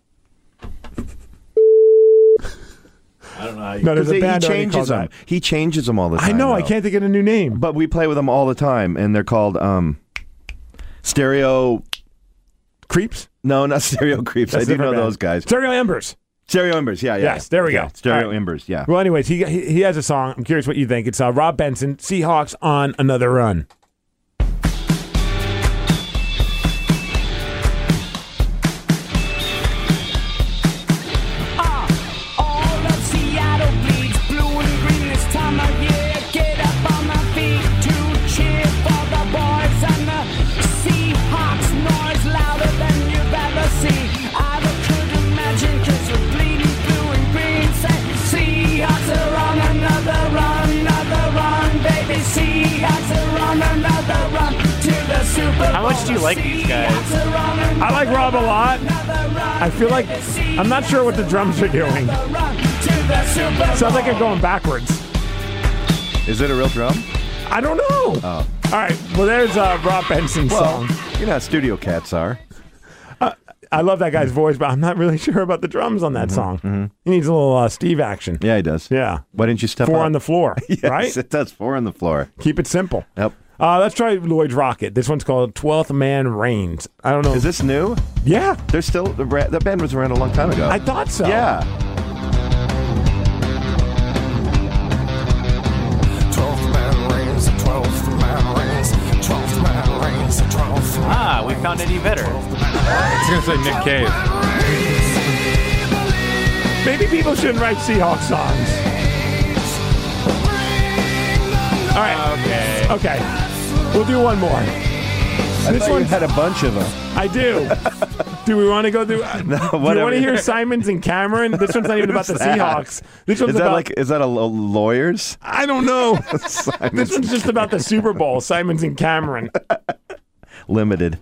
S8: don't know.
S5: No, there's a
S7: He
S5: band already
S7: changes
S5: called
S7: them.
S5: that.
S7: He changes them all the time.
S5: I know, I
S7: though.
S5: can't think of a new name.
S7: But we play with them all the time, and they're called Stereo.
S5: Creeps?
S7: No, not Stereo Creeps.
S5: That's
S7: I do
S5: a different
S7: know
S5: band.
S7: those guys.
S5: Stereo Embers.
S7: Stereo Embers. Yeah.
S5: Yes, there we go.
S7: Stereo
S5: All right.
S7: Embers. Yeah.
S5: Well, anyways, he has a song. I'm curious what you think. It's Rob Benson, Seahawks on Another Run.
S4: All of Seattle bleeds blue and green this time of year. Get up on my feet to cheer for the boys and the Seahawks noise louder than you've ever seen. I could imagine kids with bleeding blue and green say Seahawks are on another run, baby. Seahawks are on another run to the Super Bowl.
S6: how much do you like these guys?
S5: I like Rob a lot. I feel like I'm not sure what the drums are doing. Sounds like they're going backwards.
S7: Is it a real drum?
S5: I don't know.
S7: Oh.
S5: All right. Well, there's Rob Benson's
S7: Well,
S5: song.
S7: you know how studio cats are.
S5: I love that guy's voice, but I'm not really sure about the drums on that song. He needs a little Steve action.
S7: Yeah, he does.
S5: Yeah.
S7: Why didn't you step
S5: Four
S7: up?
S5: on the floor,
S7: Yes,
S5: right?
S7: it does. 4 on the floor.
S5: Keep it simple.
S7: Yep.
S5: Let's try Lloyd's Rocket. This one's called 12th Man Reigns. I don't know.
S7: Is this new?
S5: Yeah.
S7: There's still the band was around a long time ago.
S5: I thought so.
S7: Yeah.
S4: 12th man reigns, 12th man reigns, 12th man reigns, 12th man.
S6: Ah, we found Eddie Vedder.
S9: I was going to say Nick Cave.
S5: Maybe people shouldn't write Seahawks songs. All right. Okay. We'll do one more.
S7: This one had a bunch of them.
S5: I do. Do we want to go through? Do you want
S7: whatever.
S5: to hear Simons and Cameron? This one's not even about the
S7: Who's that?
S5: Seahawks. This one's
S7: Is that
S5: about.
S7: like? Is that a lawyers?
S5: I don't know.
S7: Simons
S5: This one's just about the Super Bowl. Simons and Cameron.
S7: Limited.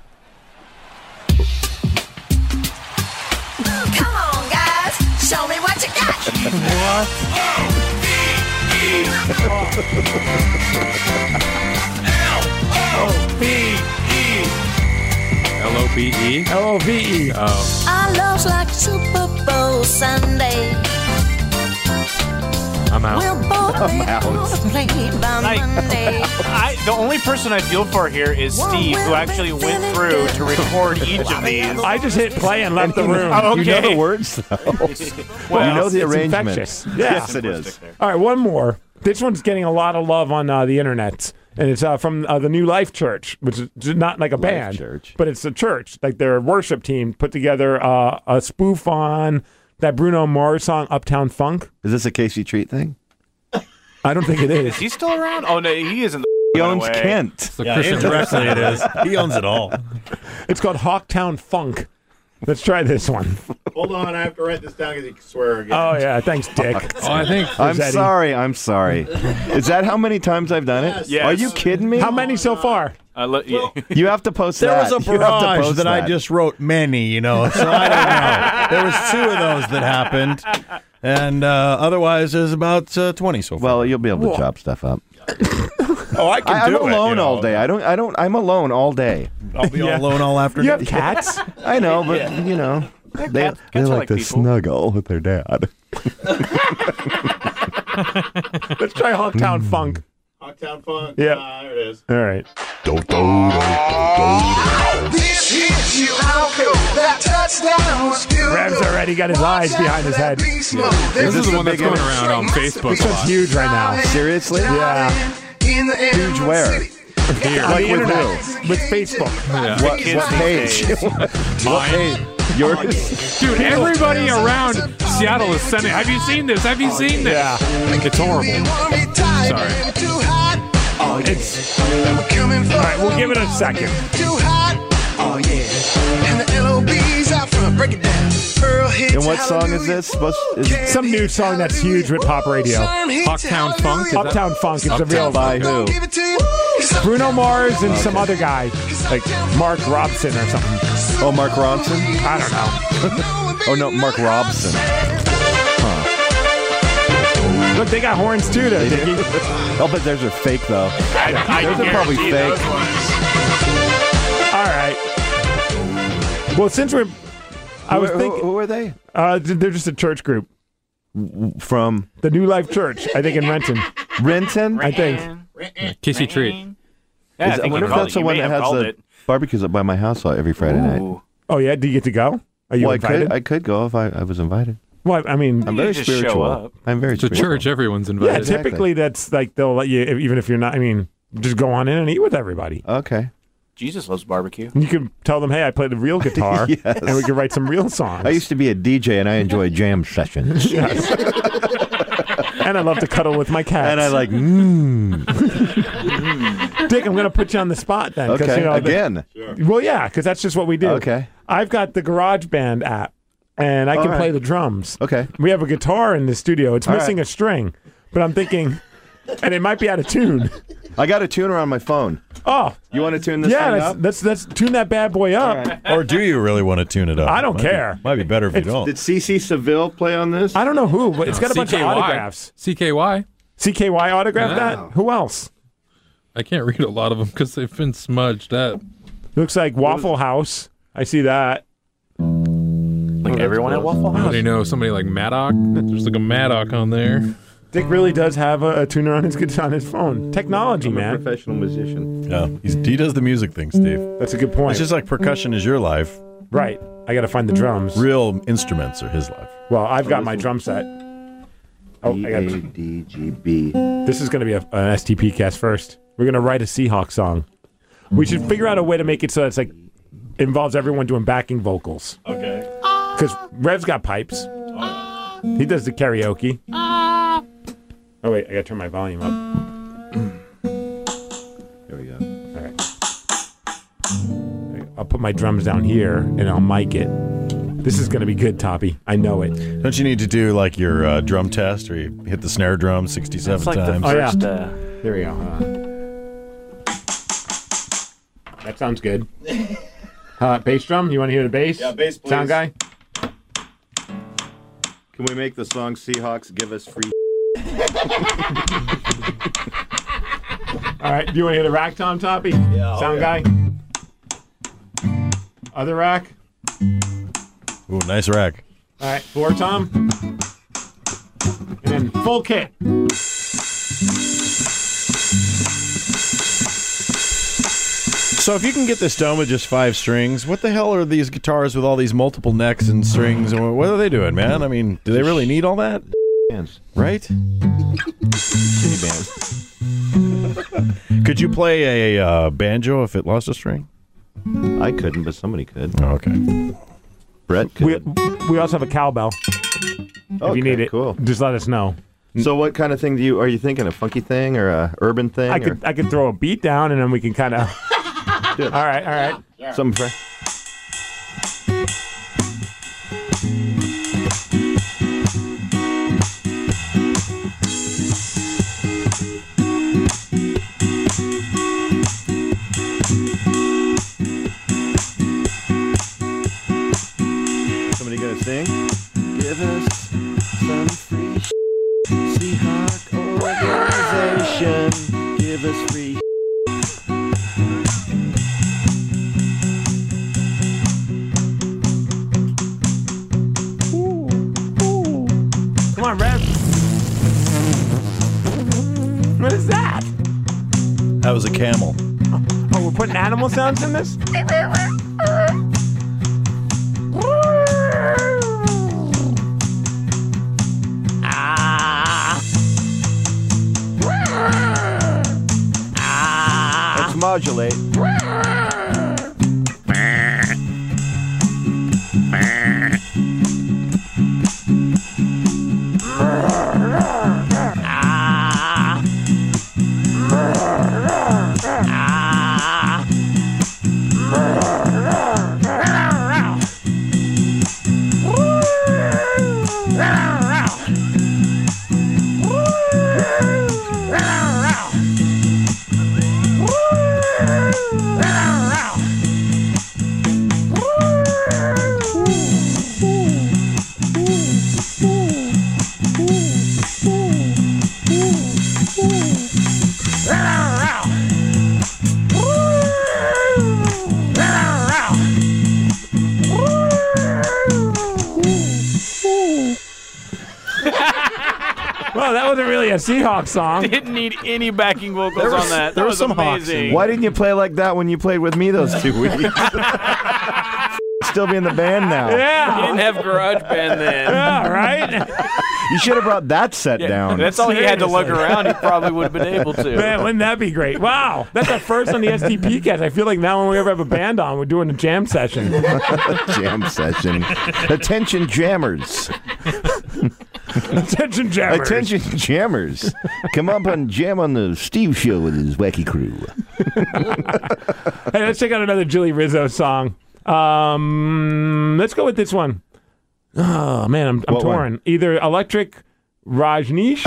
S10: Come on, guys. Show me what you got.
S9: L-O-B-E?
S5: Love.
S9: Oh.
S10: Our love's like Super Bowl Sunday.
S9: I'm out.
S10: We'll both be
S7: out.
S10: on the plane by Monday.
S6: The only person I feel for here is Steve, who actually went through to record each of these.
S5: I just hit play and left the room.
S6: Oh,
S7: You know
S6: okay.
S7: the words though.
S6: Well,
S7: you know the
S5: it's
S7: arrangement.
S5: infectious. Yeah.
S7: Yes, it is.
S5: All right, one more. This one's getting a lot of love on the internet, and it's from the New Life Church, which is not like a band,
S7: Church.
S5: but it's a church. Like their worship team put together a spoof on that Bruno Mars song, Uptown Funk.
S7: Is this a Casey Treat thing?
S5: I don't think it is.
S6: Is he still around? Oh, no, he isn't.
S7: He owns Kent.
S9: The
S8: Yeah,
S9: Christian
S8: indirectly it is. He owns it all.
S5: It's called Hawktown Funk. Let's try this one.
S8: Hold on, I have to write this down because you can swear again.
S5: Oh, yeah. Thanks, Dick.
S9: Oh, I think
S7: I'm
S5: Eddie.
S7: sorry. I'm sorry. Is that how many times I've done it?
S6: Yes.
S7: Are you kidding me?
S5: How many so far?
S7: You have to post
S8: There
S7: that.
S8: was a
S7: You have to
S8: barrage
S7: post
S8: that I just wrote many, so I don't know. There was 2 of those that happened, and otherwise there's about 20 so far.
S7: Well, you'll be able to chop stuff up.
S8: oh, I can
S7: I'm
S8: do it.
S7: alone all day. I'm alone all day.
S8: I'll be all
S5: Yeah.
S8: alone all afternoon.
S5: You have cats?
S7: I know, but they
S6: Cats are like people.
S7: snuggle with their dad.
S5: Let's try Hawktown Funk.
S8: Hawktown Funk.
S5: Yeah.
S8: There it is.
S5: All right.
S4: This hit you. I don't care. That touchdown was good.
S5: Rev's already got his eyes behind his head.
S9: This is the one that's going around on Facebook.
S5: This one's huge right now.
S7: Seriously?
S5: Yeah.
S7: Huge where?
S9: Here.
S5: On the
S7: with
S5: internet.
S7: who?
S5: With Facebook.
S9: Yeah.
S7: What
S6: Kids
S7: page?
S6: these
S7: What page? Yours?
S9: Dude, everybody around Seattle is sending. Have you seen this? Have you seen this?
S5: Yeah.
S9: It's horrible. Sorry.
S5: It's all right. We'll give it a second.
S4: Too hot. Oh yeah. And the LOB's out front. Break it down. Pearl hits.
S7: And what song is this? Is it
S5: Some new song that's huge with pop radio.
S9: Uptown Funk? Is that-
S5: Uptown Funk. It's a real
S7: by who?
S4: Give it to you.
S5: Bruno Mars and some other guy, like Mark Robson or something.
S7: Oh, Mark Ronson?
S5: I don't know.
S7: Oh, no, Mark Robson.
S5: Look, they got horns too, though, Dickie.
S7: I'll bet theirs are fake, though.
S6: I
S7: Those are probably
S6: guarantee
S7: fake.
S6: those ones.
S5: All right. Well, since we're, I was thinking,
S7: Who are they?
S5: they're just a church group,
S7: From
S5: the New Life Church, I think in Renton.
S7: Renton?
S5: I think.
S9: Kissy Treat.
S6: Yeah, I
S7: I
S6: think
S7: wonder if
S6: you
S7: that's the one
S6: may
S7: that
S6: have
S7: has
S6: called
S7: the
S6: it.
S7: barbecues up by my house every Friday night.
S6: Ooh.
S5: Oh yeah, do you get to go? Are you
S7: Well,
S5: invited?
S7: I could go if I was invited.
S5: Well, I mean,
S7: I'm
S6: You
S7: very
S6: just show
S7: spiritual.
S6: up.
S7: I'm very
S9: It's a
S7: spiritual.
S9: church. Everyone's
S5: yeah,
S9: invited.
S7: Exactly.
S5: typically that's like they'll let you, even if you're not. I mean, just go on in and eat with everybody.
S7: Okay.
S6: Jesus loves barbecue.
S5: And you can tell them, hey, I played the real guitar,
S7: Yes.
S5: and we can write some real songs.
S7: I used to be a DJ and I enjoy jam sessions.
S5: And I love to cuddle with my cats.
S7: And I like,
S5: Dick, I'm going to put you on the spot then. 'cause,
S7: okay,
S5: you know,
S7: again.
S5: Well, yeah, because that's just what we do.
S7: Okay.
S5: I've got the GarageBand app, and I can
S7: All right.
S5: play the drums.
S7: Okay.
S5: We have a guitar in the studio. It's
S7: All
S5: missing
S7: right.
S5: a string, but I'm thinking, and it might be out of tune.
S7: I got a tuner on my phone.
S5: Oh,
S7: You want to tune this
S5: yeah,
S7: thing up?
S5: let's tune that bad boy up.
S8: Or do you really want to tune it up?
S5: I don't
S8: Might be-
S5: care.
S8: Might be better if you don't.
S7: Did CC Seville play on this?
S5: I don't know who, but it's got a bunch of autographs.
S9: CKY.
S5: CKY autographed
S9: Wow.
S5: that? Who else?
S9: I can't read a lot of them because they've been smudged up.
S5: Looks like Waffle House. I see that.
S6: Like everyone at Waffle
S9: How
S6: House.
S9: do you know somebody like Maddock? There's like a Maddock on there.
S5: Dick really does have a tuner on his guitar on his phone. Technology,
S7: I'm a
S5: man.
S7: professional musician.
S8: Yeah, he does the music thing, Steve.
S5: That's a good point.
S8: It's just like percussion is your life.
S5: Right. I got to find the drums.
S8: Real instruments are his life.
S5: Well, I've got my drum set. Oh, I got
S7: D-A-D-G-B.
S5: this is going to be an STP cast first. We're going to write a Seahawks song. We should figure out a way to make it so it's like involves everyone doing backing vocals. Okay. Because Rev's got pipes. He does the karaoke. Oh wait, I got to turn my volume up.
S7: There we go.
S5: All right. I'll put my drums down here and I'll mic it. This is going to be good, Toppy. I know it.
S8: Don't you need to do like your drum test, or you hit the snare drum 67
S6: It's like the
S8: times?
S6: first.
S5: There we go. That sounds good. Bass drum? You want to hear the bass?
S7: Yeah, bass, please.
S5: Sound guy?
S7: Can we make the song Seahawks Give Us Free?
S5: All right. Do you want to hear the rack tom, Toppy? Yeah. Sound guy? Other rack?
S8: Ooh, nice rack.
S5: All right. Floor tom? And then full kit.
S8: So if you can get this done with just 5 strings, what the hell are these guitars with all these multiple necks and strings? And what are they doing, man? I mean, do they really need all that?
S7: Bands.
S8: Right?
S7: Shitty bands.
S8: Could you play a banjo if it lost a string?
S7: I couldn't, but somebody could.
S8: Oh, okay.
S7: Brett
S5: We,
S7: could.
S5: we also have a cowbell. If you need it,
S7: Cool.
S5: just let us know.
S7: So what kind of thing are you thinking? A funky thing or a urban thing?
S5: I could throw a beat down and then we can kind of. All right.
S7: Something fresh. Somebody gonna sing? Give us some free Seahawk organization. Give us free.
S5: Come on, Rev. What is that?
S8: That was a camel.
S5: Oh, we're putting animal sounds in this?
S7: modulate.
S5: Well, that wasn't really a Seahawks song.
S6: Didn't need any backing vocals on that.
S8: there
S6: That
S8: was some Hawks
S6: amazing.
S7: Why didn't you play like that when you played with me those 2 weeks? Still be in the band now.
S6: You
S5: Yeah.
S6: didn't have GarageBand then.
S5: Yeah, right?
S7: You should have brought that set down.
S6: That's all he had to lug around. He probably would have been able to.
S5: Man, wouldn't that be great? Wow. That's our first on the STP cast. I feel like now when we ever have a band on, we're doing a jam session.
S7: Jam session. Attention jammers.
S5: Attention, jammers.
S7: Attention jammers. Come up and jam on the Steve Show with his wacky crew.
S5: Hey, let's check out another Julie Rizzo song. Let's go with this one. Oh, man, I'm
S7: What
S5: torn.
S7: one?
S5: Either Electric Rajneesh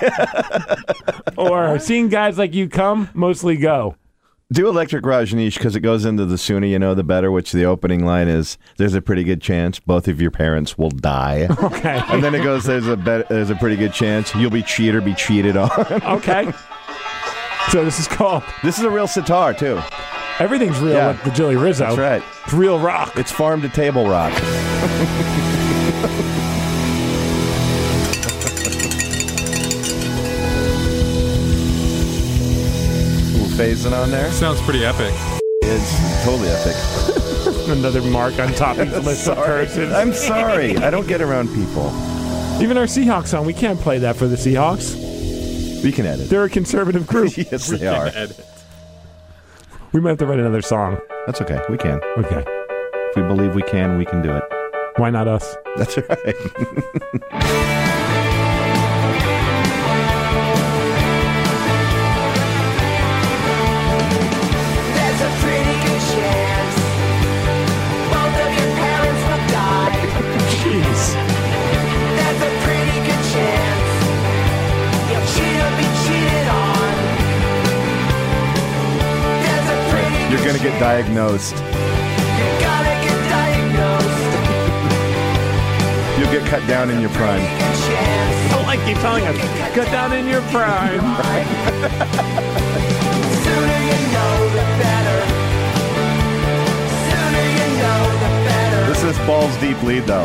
S5: or Seeing Guys Like You Come, Mostly Go.
S7: Do Electric Rajneesh because it goes into the sooner you know the better, which the opening line is, there's a pretty good chance both of your parents will die.
S5: Okay.
S7: And then it goes, there's a pretty good chance you'll be cheated or be cheated on.
S5: Okay. So this is called
S7: This is a real sitar, too.
S5: Everything's Real
S7: Yeah.
S5: with the Julie Rizzo.
S7: That's right.
S5: It's real rock.
S7: It's farm to table rock. Little phasing on there.
S9: Sounds pretty epic.
S7: It's totally epic.
S5: Another mark on Toppy's list of curses.
S7: I'm sorry. I don't get around people.
S5: Even our Seahawks song, we can't play that for the Seahawks.
S7: We can edit.
S5: They're a conservative group.
S7: Yes, they are.
S5: We might have to write another song.
S7: That's okay. We can.
S5: Okay.
S7: If we believe we can do it.
S5: Why not us?
S7: That's right.
S4: There's a pretty good chance both of your parents will die.
S5: Jeez.
S4: There's a pretty good chance you'll cheat or be cheated on. There's a pretty good
S7: You're going to get diagnosed.
S4: You're gonna get diagnosed.
S7: You'll get cut down in your prime.
S4: Good chance.
S5: I like you telling us. Cut down in your prime.
S4: Sooner you know, the better. Sooner you know, the better.
S7: This is balls deep lead, though.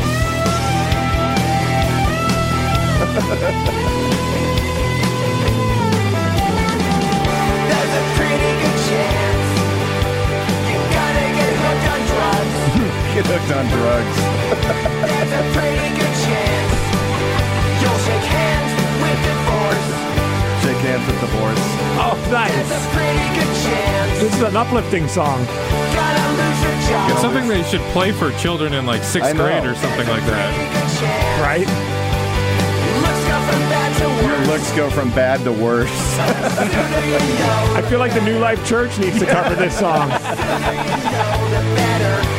S4: There's a pretty good chance you're gonna get hooked on drugs.
S7: Get hooked on drugs.
S4: There's a pretty good chance you'll shake hands with divorce.
S7: Shake hands with divorce.
S5: Oh,
S4: There's a
S5: nice.
S4: pretty good chance
S5: This is an uplifting song.
S4: gonna lose your job.
S9: It's something they should play for children in like
S7: I
S9: sixth
S7: know.
S9: grade or something like that.
S4: Pretty good chance.
S5: Right?
S4: Looks go from bad to
S7: Your
S4: worse.
S7: looks go from bad to worse.
S4: Sooner you know,
S5: I feel like the New Life Church needs to cover this song.
S4: the better.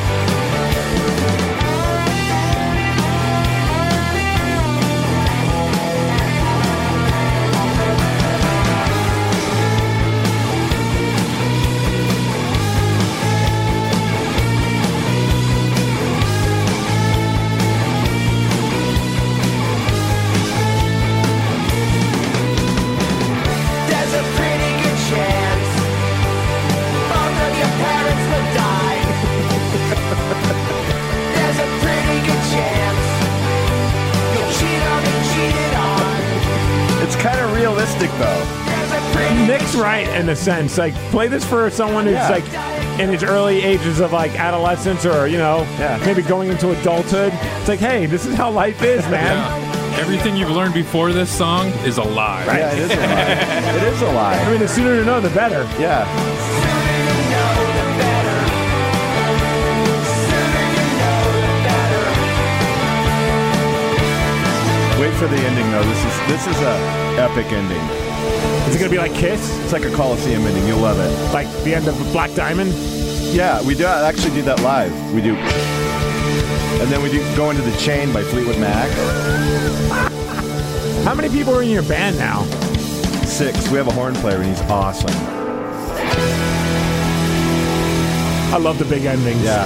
S4: There's a pretty good chance both of your parents will die. There's a pretty good chance you'll cheat or be cheated on.
S7: It's kind of realistic, though.
S4: There's a pretty
S5: Nick's right in a sense. Like, play this for someone who's
S7: Yeah.
S5: like in his early ages of like adolescence or,
S7: Yeah.
S5: maybe going into adulthood. It's like, hey, this is how life is, man.
S9: Everything you've learned before this song is a lie.
S7: Yeah, it is a lie. It is a lie.
S5: I mean, the sooner you know, the better.
S7: Yeah. Wait for the ending though. This is a epic ending.
S5: Is it gonna be like Kiss?
S7: It's like a Coliseum ending. You'll love it.
S5: Like the end of Black Diamond?
S7: Yeah, we do actually do that live. We do, and then we do Go Into the Chain by Fleetwood Mac.
S5: How many people are in your band now?
S7: 6. We have a horn player and he's awesome.
S5: I love the big endings.
S7: Yeah.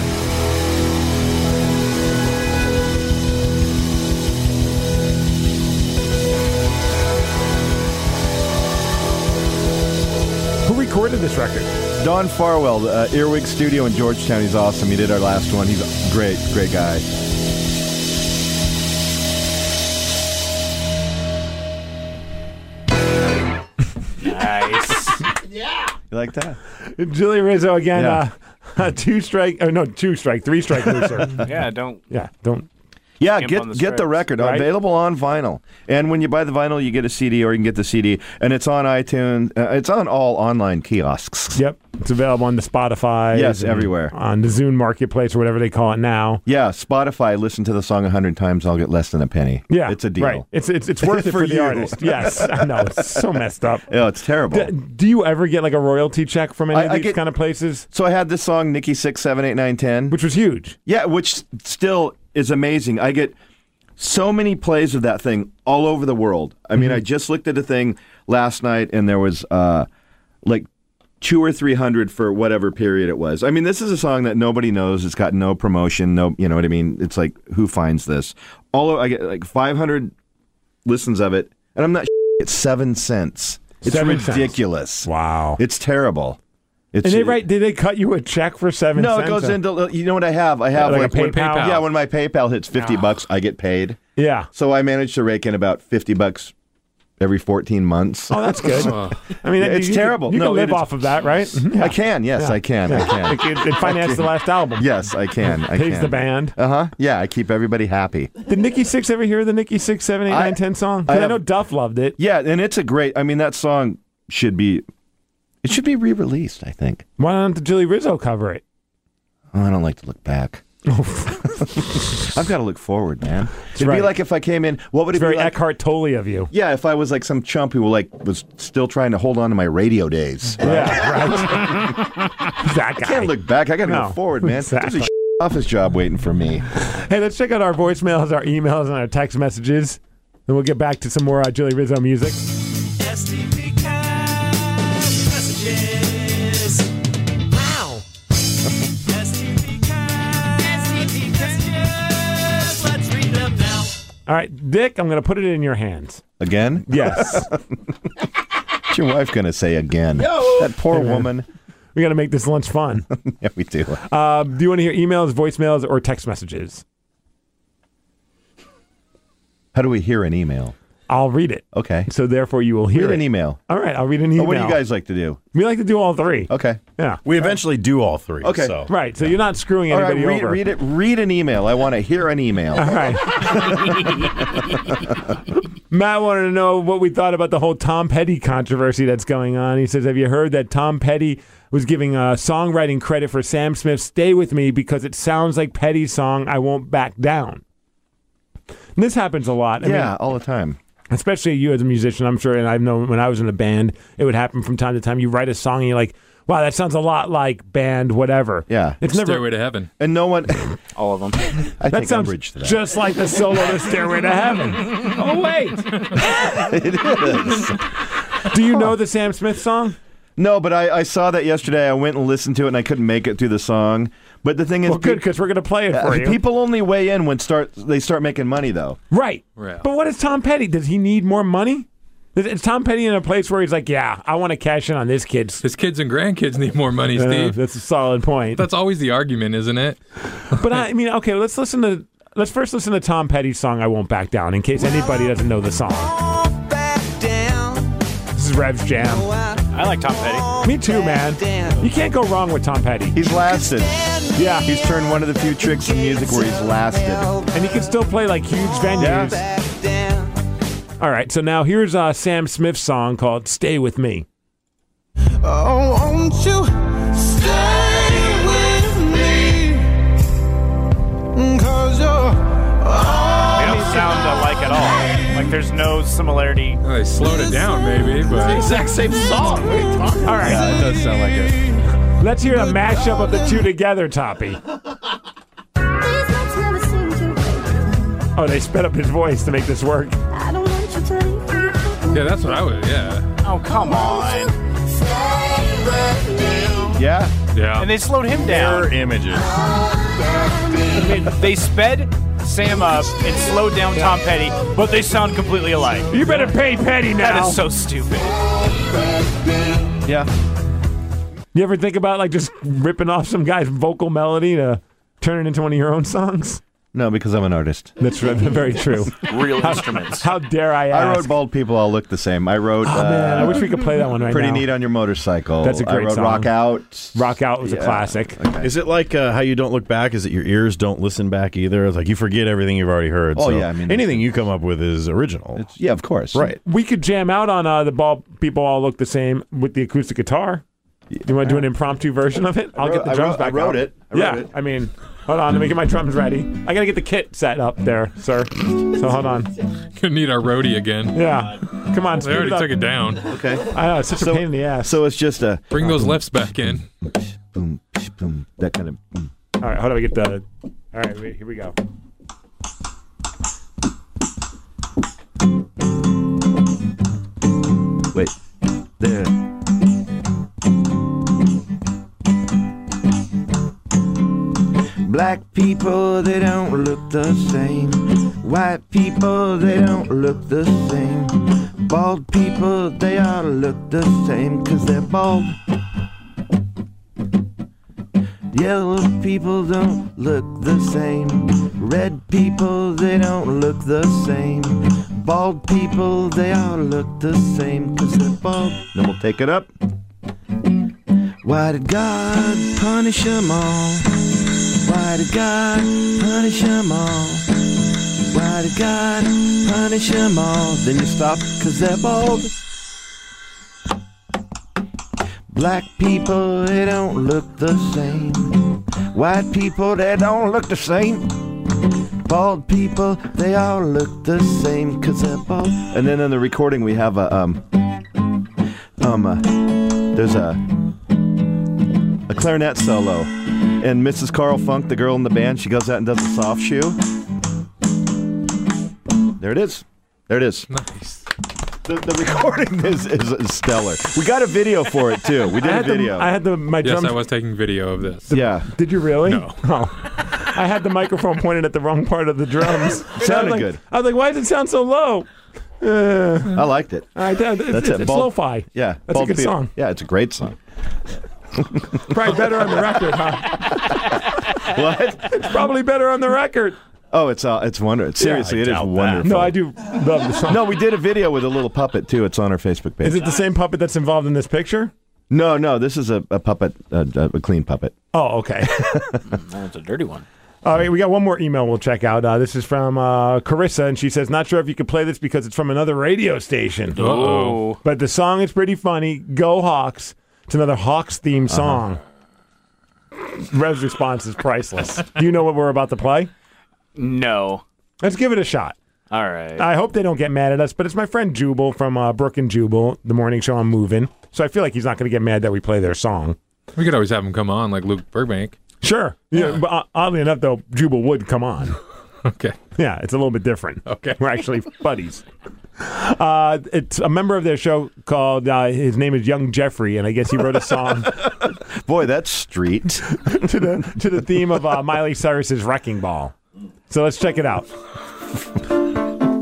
S5: Who recorded this record?
S7: Don Farwell, Earwig Studio in Georgetown. He's awesome. He did our last one. He's a great guy.
S6: Nice.
S7: You like that?
S5: Julie Rizzo again.
S7: Yeah.
S5: 3 strike loser.
S6: Yeah, don't.
S5: Yeah, don't.
S7: Yeah,
S6: Skimp on the
S7: get the
S6: strips,
S7: record.
S5: right?
S7: Available on vinyl. And when you buy the vinyl, you get a CD, or you can get the CD. And it's on iTunes. It's on all online kiosks.
S5: Yep, it's available on the Spotify.
S7: Yes, everywhere.
S5: On the Zune Marketplace or whatever they call it now.
S7: Yeah, Spotify. Listen to the song 100 times. I'll get less than a penny.
S5: Yeah,
S7: it's a deal.
S5: Right. It's worth it for the
S7: you.
S5: artist. Yes, I know. It's so messed up.
S7: Yeah, it's terrible.
S5: Do you ever get like a royalty check from any
S7: I
S5: of these
S7: get-
S5: kind of places?
S7: So I had this song, Nikki 6, 7, 8, 9, 10.
S5: Which was huge.
S7: Yeah, which still is amazing. I get so many plays of that thing all over the world. I mean, I just looked at a thing last night, and there was like 200 or 300 for whatever period it was. I mean, this is a song that nobody knows. It's got no promotion. No, you know what I mean? It's like, who finds this? I get like 500 listens of it, and I'm not. It's 7 cents. It's
S5: 7 cents.
S7: ridiculous.
S5: Wow.
S7: It's terrible. It's,
S5: Did they cut you a check for 7
S7: No,
S5: cents?
S7: it goes into. You know what I have? I have
S5: Like a
S7: when-
S5: PayPal?
S7: Yeah, when my PayPal hits $50, I get paid.
S5: Yeah.
S7: So I managed to rake in about $50 every 14 months.
S5: Oh, that's good. I mean,
S7: It's terrible.
S5: You
S7: No,
S5: can live
S7: it is-
S5: off of that, right?
S7: I can. Yes, I can. I can.
S5: It financed the last album.
S7: Yes, I can. I
S5: Pays
S7: can.
S5: the band.
S7: Yeah, I keep everybody happy.
S5: Did Nikki Sixx ever hear the Nikki 6, 7, 8, 9, 10 song? 'Cause I know Duff loved it.
S7: Yeah, and it's a great. I mean, that song should be. It should be re-released. I think.
S5: Why don't Julie Rizzo cover it?
S7: Oh, I don't like to look back. I've got to look forward, man. It'd
S5: right.
S7: be like if I came in. What would
S5: It's
S7: it
S5: very
S7: be like?
S5: Eckhart Tolle of you.
S7: Yeah, if I was like some chump who was still trying to hold on to my radio days.
S5: Yeah, right. Who's that guy?
S7: I can't look back. I got to
S5: No,
S7: go forward, man.
S5: exactly.
S7: There's a office job waiting for me.
S5: Hey, let's check out our voicemails, our emails, and our text messages. Then we'll get back to some more Julie Rizzo music.
S4: STP cast messages. Wow. STP messages. Let's read them now.
S5: All right, Dick, I'm going to put it in your hands.
S7: Again?
S5: Yes.
S7: What's your wife going to say again? That poor woman.
S5: We got to make this lunch fun.
S7: Yeah, we do.
S5: Do you want to hear emails, voicemails, or text messages?
S7: How do we hear an email?
S5: I'll read it.
S7: Okay.
S5: So therefore, you will hear
S7: Read
S5: it.
S7: an email.
S5: All right, I'll read an email.
S7: Oh, what do you guys like to do?
S5: We like to do all three.
S7: Okay.
S5: Yeah.
S8: We eventually do all three.
S7: Okay.
S8: So.
S5: Right. So you're not screwing
S7: All right,
S5: anybody over.
S7: read it. Read an email. I want to hear an email.
S5: All right. Matt wanted to know what we thought about the whole Tom Petty controversy that's going on. He says, have you heard that Tom Petty was giving songwriting credit for Sam Smith's Stay With Me because it sounds like Petty's song, I Won't Back Down? And this happens a lot. I mean,
S7: all the time.
S5: especially you as a musician, I'm sure, and I've known when I was in a band, it would happen from time to time. You write a song and you're like, wow, that sounds a lot like band whatever.
S7: Yeah.
S5: It's never...
S9: Stairway to Heaven.
S7: And no one.
S6: All of them.
S7: I
S5: That
S7: take
S5: sounds
S7: umbrage to that.
S5: just like the solo to Stairway to Heaven. Oh, wait.
S7: It is.
S5: Do you know the Sam Smith song?
S7: No, but I saw that yesterday. I went and listened to it, and I couldn't make it through the song. But the thing is,
S5: Well, good, because we're going to play it for you.
S7: people only weigh in when they start making money, though.
S5: Right.
S9: Right.
S5: But what is Tom Petty? Does he need more money? Is Tom Petty in a place where he's like, yeah, I want to cash in on this kid's?
S9: His kids and grandkids need more money, Steve.
S5: That's a solid point.
S9: That's always the argument, isn't it?
S5: But I mean, okay, let's first listen to Tom Petty's song, I Won't Back Down, in case anybody doesn't know the song. This is Rev's jam.
S6: I like Tom Petty.
S5: Me too, man. You can't go wrong with Tom Petty.
S7: He's lasted.
S5: Yeah.
S7: He's turned one of the few tricks in music where he's lasted.
S5: And he can still play like huge venues. All right, so now here's Sam Smith's song called "Stay With Me."
S4: Oh, won't you stay with me? 'Cause you're
S6: They don't sound alike at all. Like there's no similarity.
S9: Well, they slowed it down, maybe, but
S7: Exact same song. What are you talking
S5: All right,
S8: Yeah, it does sound like it.
S5: let's hear a mashup of the two together, Toppy. Oh, they sped up his voice to make this work.
S9: yeah, that's what I would. Yeah,
S6: Oh, come on.
S7: Yeah.
S9: yeah.
S6: And they slowed him
S8: Mirror
S6: down.
S8: images.
S6: They sped Sam up and slowed down Tom Petty, but they sound completely alike.
S5: You better pay Petty now.
S6: That is so stupid.
S7: Yeah.
S5: You ever think about like just ripping off some guy's vocal melody to turn it into one of your own songs?
S7: No, because I'm an artist.
S5: That's very true.
S6: Real instruments.
S5: How dare I ask?
S7: I wrote Bald People All Look the Same. I wrote
S5: Oh, man, I wish we could play that one right
S7: Pretty
S5: now.
S7: Neat on Your Motorcycle.
S5: That's a great
S7: I wrote
S5: song.
S7: Rock Out.
S5: Rock Out was a
S7: Yeah.
S5: classic.
S7: Okay.
S8: Is it like How You Don't Look Back? Is it your ears don't listen back either? It's like you forget everything you've already heard.
S7: Oh,
S8: so
S7: yeah, I mean,
S8: anything you come up with is original.
S7: Yeah, of course.
S8: Right.
S5: We could jam out on the Bald People All Look the Same with the acoustic guitar. You want to do an impromptu version of it? I'll get the drums back
S7: I wrote
S5: out.
S7: it. I wrote
S5: Yeah,
S7: it.
S5: I mean, hold on. Let me get my drums ready. I got to get the kit set up there, sir. So hold on.
S9: Gonna need our roadie again.
S5: Yeah. Come on,
S9: They
S5: speed
S9: already
S5: it up.
S9: took it down.
S7: Okay.
S5: I know, it's such a pain in the ass.
S7: So it's just a
S9: Bring those lifts back in.
S7: boom, boom, that kind of.
S5: All right, how do I get the... All right, wait, here we go.
S7: Wait. There. Black people, they don't look the same. White people, they don't look the same. Bald people, they all look the same 'cause they're bald. Yellow people don't look the same. Red people, they don't look the same. Bald people, they all look the same 'cause they're bald. Then we'll take it up. Why did God punish them all? Why did God punish them all? Why did God punish them all? Then you stop 'cause they're bald. Black people, they don't look the same. White people, they don't look the same. Bald people, they all look the same 'cause they're bald. And then in the recording we have there's a clarinet solo. And Mrs. Carl Funk, the girl in the band, she goes out and does a soft shoe. There it is. There it is.
S9: Nice.
S7: The recording is stellar. We got a video for it too. We did a video.
S5: I had my
S9: Yes,
S5: drums.
S9: I was taking video of this.
S7: Yeah.
S5: Did you really?
S9: No.
S5: Oh. I had the microphone pointed at the wrong part of the drums.
S7: Sounded
S5: I was like,
S7: good.
S5: I was like, why does it sound so low?
S7: I liked it.
S5: It's
S7: it.
S5: It's lo-fi.
S7: Yeah.
S5: That's a
S7: Bald
S5: good
S7: People.
S5: song.
S7: Yeah, it's a great song.
S5: Probably better on the record, huh?
S7: What?
S5: It's probably better on the record.
S7: Oh, it's wonderful. Seriously,
S8: I
S7: it is
S8: doubt that.
S7: wonderful.
S5: No, I do love the song.
S7: No, we did a video with a little puppet too. It's on our Facebook page.
S5: Is it the same puppet that's involved in this picture?
S7: No, this is a puppet, a clean puppet.
S5: Oh, okay.
S6: That's a dirty one.
S5: All right, we got one more email we'll check out. This is from Carissa, and she says, not sure if you could play this because it's from another radio station.
S6: Oh.
S5: But the song is pretty funny. Go Hawks. It's another Hawks-themed song. Rev's response is priceless. Do you know what we're about to play?
S6: No.
S5: Let's give it a shot.
S6: All right.
S5: I hope they don't get mad at us, but it's my friend Jubal from Brook and Jubal, the morning show I'm moving. So I feel like he's not going to get mad that we play their song.
S9: We could always have him come on, like Luke Burbank.
S5: Sure. Yeah, but oddly enough, though, Jubal would come on.
S9: Okay.
S5: Yeah, it's a little bit different.
S9: Okay.
S5: We're actually buddies. It's a member of their show called, his name is Young Jeffrey, and I guess he wrote a song
S7: Boy, that's street.
S5: to the theme of Miley Cyrus's Wrecking Ball. So let's check it out.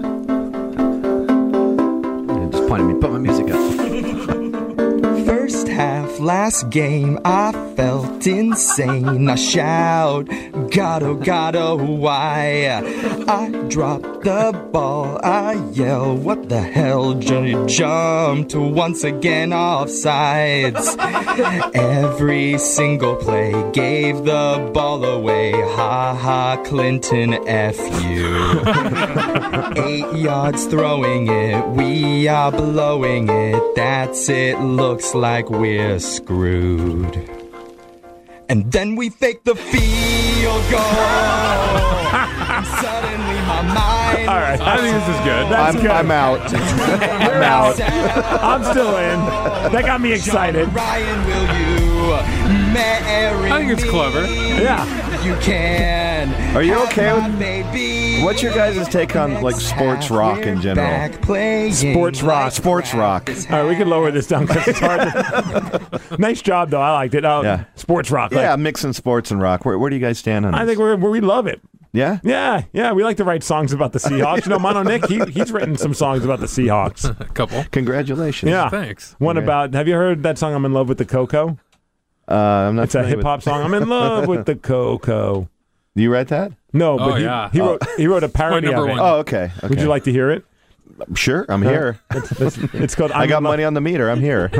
S11: Just point at me. Put my music up.
S12: First
S11: half. Last game I felt insane. I shout, God, oh, why? I drop the ball. I yell, what the hell? Jumped once again offsides. Every single play gave the ball away. Ha ha, Clinton, F you. 8 yards throwing it. We are blowing it. That's it. Looks like we're screwed. And then we fake the field goal. And suddenly my mind.
S5: All right, I think this is good. That's good.
S7: I'm out.
S5: You're out. I'm still in. That got me excited.
S11: Ryan, will you marry
S9: I think it's
S11: me?
S9: clever.
S5: Yeah.
S11: You can.
S7: Are you okay with?
S11: Baby.
S7: What's your guys' take on like sports rock in general?
S5: Sports rock.
S7: Sports rock.
S5: All right, we can lower this down because it's hard. Nice job, though. I liked it.
S7: Yeah.
S5: Sports rock.
S7: Yeah, mixing sports and rock. Where do you guys stand on this?
S5: I think we love it.
S7: Yeah?
S5: Yeah. We like to write songs about the Seahawks. You know, Mono Nick, he's written some songs about the Seahawks.
S9: A couple.
S7: Congratulations.
S5: Yeah.
S9: Thanks.
S5: One about, have you heard that song, I'm in love with the Coco?
S7: I'm not
S5: It's a hip hop song. I'm in love with the Coco.
S7: Do you write that?
S5: No, but
S9: Oh, yeah.
S5: he wrote a parody
S9: number
S5: of it.
S9: one.
S7: Oh, okay.
S5: Would you like to hear it?
S7: Sure, I'm here.
S5: It's called
S7: I got money on the meter. I'm here.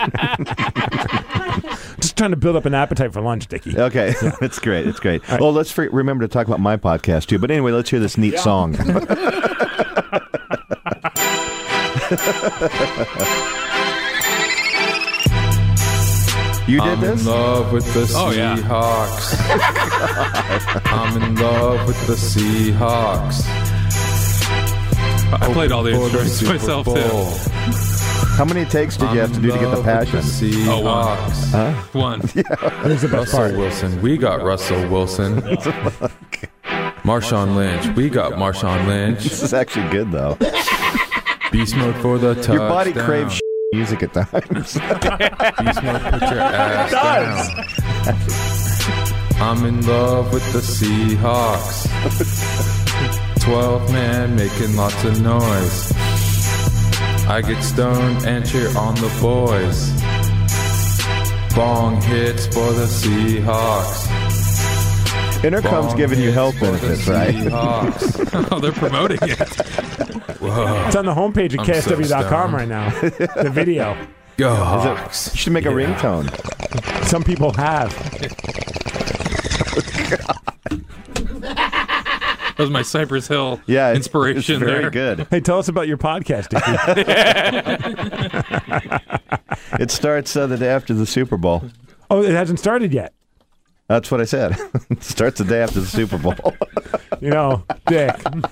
S5: Just trying to build up an appetite for lunch, Dickie.
S7: Okay, it's great. It's great. Well, let's remember to talk about my podcast too. But anyway, let's hear this neat song. You did this?
S12: I'm in love with the
S9: Oh, yeah.
S12: Seahawks. I'm in love with the Seahawks.
S9: I played all the
S12: For
S9: instruments
S12: Super
S9: myself,
S12: Bowl.
S9: too.
S7: How many takes did you have to do to get the passion?
S9: Oh, one.
S12: Seahawks.
S5: Here's the best
S12: Russell
S5: part.
S12: Wilson. We got Russell Wilson. Marshawn Lynch. We got Marshawn Lynch.
S7: This is actually good though.
S12: Beast mode for the touchdown.
S7: Your body craves music at times.
S12: Beast mode, put your ass down. I'm in love with the Seahawks. 12 man making lots of noise. I get stoned and cheer on the boys. Bong hits for the Seahawks.
S7: Intercom's giving you health benefits, right?
S9: Oh, they're promoting it. Whoa.
S5: It's on the homepage of
S12: I'm so
S5: KSW.com
S12: stoned.
S5: right now. The video.
S12: Go
S7: Is
S12: Hawks.
S7: it, you should make a ringtone.
S5: Some people have.
S9: That was my Cypress Hill
S7: Yeah,
S9: inspiration
S7: it's very
S9: there.
S7: good.
S5: Hey, tell us about your podcast, Dickie.
S7: It starts the day after the Super Bowl.
S5: Oh, it hasn't started yet.
S7: That's what I said. It starts the day after the Super Bowl.
S5: You know, Dick.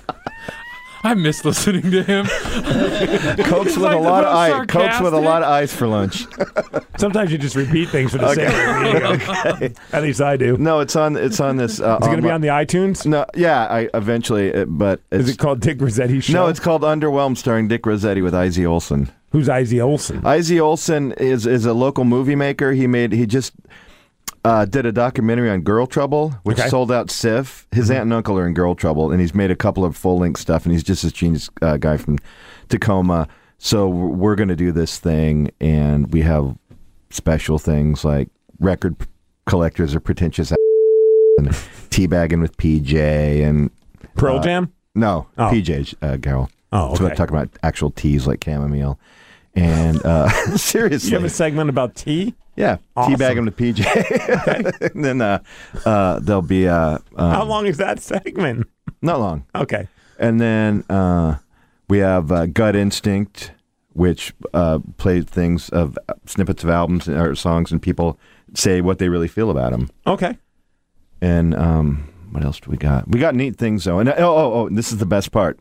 S9: I miss listening to him.
S7: Cokes with
S9: like
S7: a
S9: the
S7: lot of
S9: most
S7: ice. Cokes with a lot of ice for lunch.
S5: Sometimes you just repeat things for the sake of repeating them. At least I do.
S7: No, it's on this.
S5: Is it going to be on the iTunes?
S7: No, yeah, I eventually, but it's,
S5: Is it called Dick Rossetti's Show?
S7: No, it's called Underwhelmed, starring Dick Rossetti with Izzy Olsen.
S5: Who's Izzy Olsen?
S7: Izzy Olsen is a local movie maker. He just did a documentary on Girl Trouble, which
S5: Okay.
S7: sold out SIF. His aunt and uncle are in Girl Trouble, and he's made a couple of full-length stuff, and he's just this genius guy from Tacoma. So we're going to do this thing, and we have special things like record collectors are pretentious and teabagging with PJ and
S5: Pearl Jam?
S7: No,
S5: Oh.
S7: PJ Carol.
S5: Oh,
S7: So
S5: okay.
S7: I'm talking about actual teas like chamomile. And seriously.
S5: You have a segment about tea?
S7: Yeah,
S5: Awesome.
S7: teabag him to PJ. And then there'll be
S5: How long is that segment?
S7: not long.
S5: Okay.
S7: And then we have Gut Instinct, which plays things of snippets of albums or songs, and people say what they really feel about them.
S5: Okay.
S7: And what else do we got? We got neat things though. And this is the best part.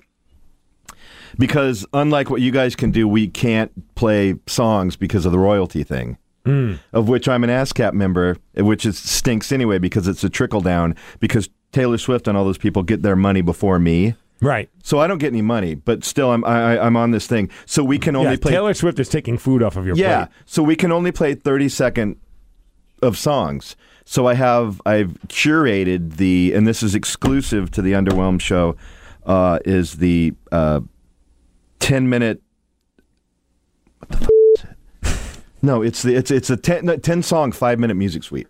S7: Because unlike what you guys can do, we can't play songs because of the royalty thing. Of which I'm an ASCAP member, which stinks anyway because it's a trickle down. Because Taylor Swift and all those people get their money before me,
S5: Right.
S7: so I don't get any money. But still, I'm on this thing, so we can only play.
S5: Taylor Swift is taking food off of your
S7: Yeah,
S5: plate.
S7: so we can only play 30-second of songs. So I've curated and this is exclusive to the Underwhelmed show, is the 10-minute. What the f*** is it? No, it's a 10 song 5-minute music sweep.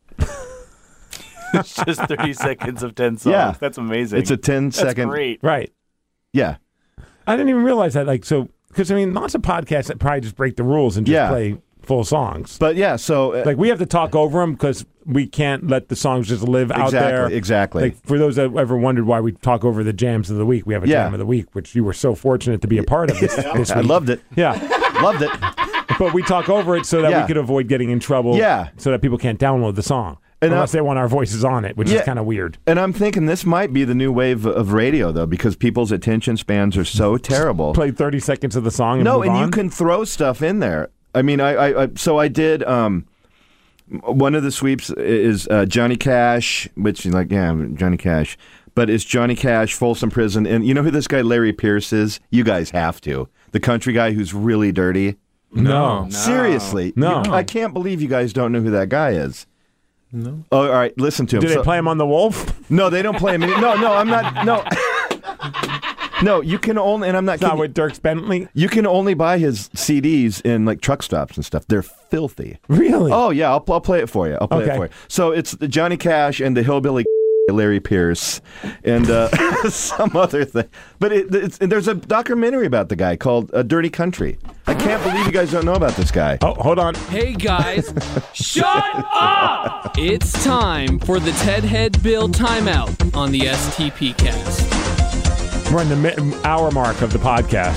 S6: It's just 30 seconds of 10 songs.
S7: Yeah.
S6: That's amazing.
S7: It's a 10-second.
S6: That's great.
S5: Right.
S7: Yeah.
S5: I didn't even realize that. Like, so, because I mean, lots of podcasts that probably just break the rules and just play full songs.
S7: But yeah, so
S5: like we have to talk over them because we can't let the songs just live out there.
S7: Exactly.
S5: Like for those that ever wondered why we talk over the jams of the week, we have a jam of the week, which you were so fortunate to be a part of this week.
S7: I loved it.
S5: Yeah,
S7: loved it.
S5: But we talk over it so that we could avoid getting in trouble.
S7: Yeah.
S5: So that people can't download the song. Unless they want our voices on it, which is kind of weird.
S7: And I'm thinking this might be the new wave of radio, though, because people's attention spans are so terrible.
S5: Play 30 seconds of the song and move on?
S7: you can throw stuff in there. I mean, so I did, one of the sweeps is Johnny Cash, which is like, Johnny Cash. But it's Johnny Cash, Folsom Prison. And you know who this guy Larry Pierce is? You guys have to. The country guy who's really dirty.
S5: No.
S7: Seriously.
S5: No.
S7: I can't believe you guys don't know who that guy is.
S9: No.
S7: Oh, all right. Listen to him.
S5: Do they play him on The Wolf?
S7: No, they don't play him. No, I'm not. No. No, you can only, and I'm not
S5: kidding. Not with Dierks Bentley?
S7: You can only buy his CDs in like truck stops and stuff. They're filthy.
S5: Really?
S7: Oh, yeah. I'll play it for you. I'll play it for you. So it's the Johnny Cash and the hillbilly Larry Pierce and some other thing. But there's a documentary about the guy called Dirty Country. I can't believe you guys don't know about this guy.
S5: Oh, hold on.
S13: Hey, guys. Shut up! It's time for the Ted Head Bill timeout on the STP cast.
S5: We're on the hour mark of the podcast.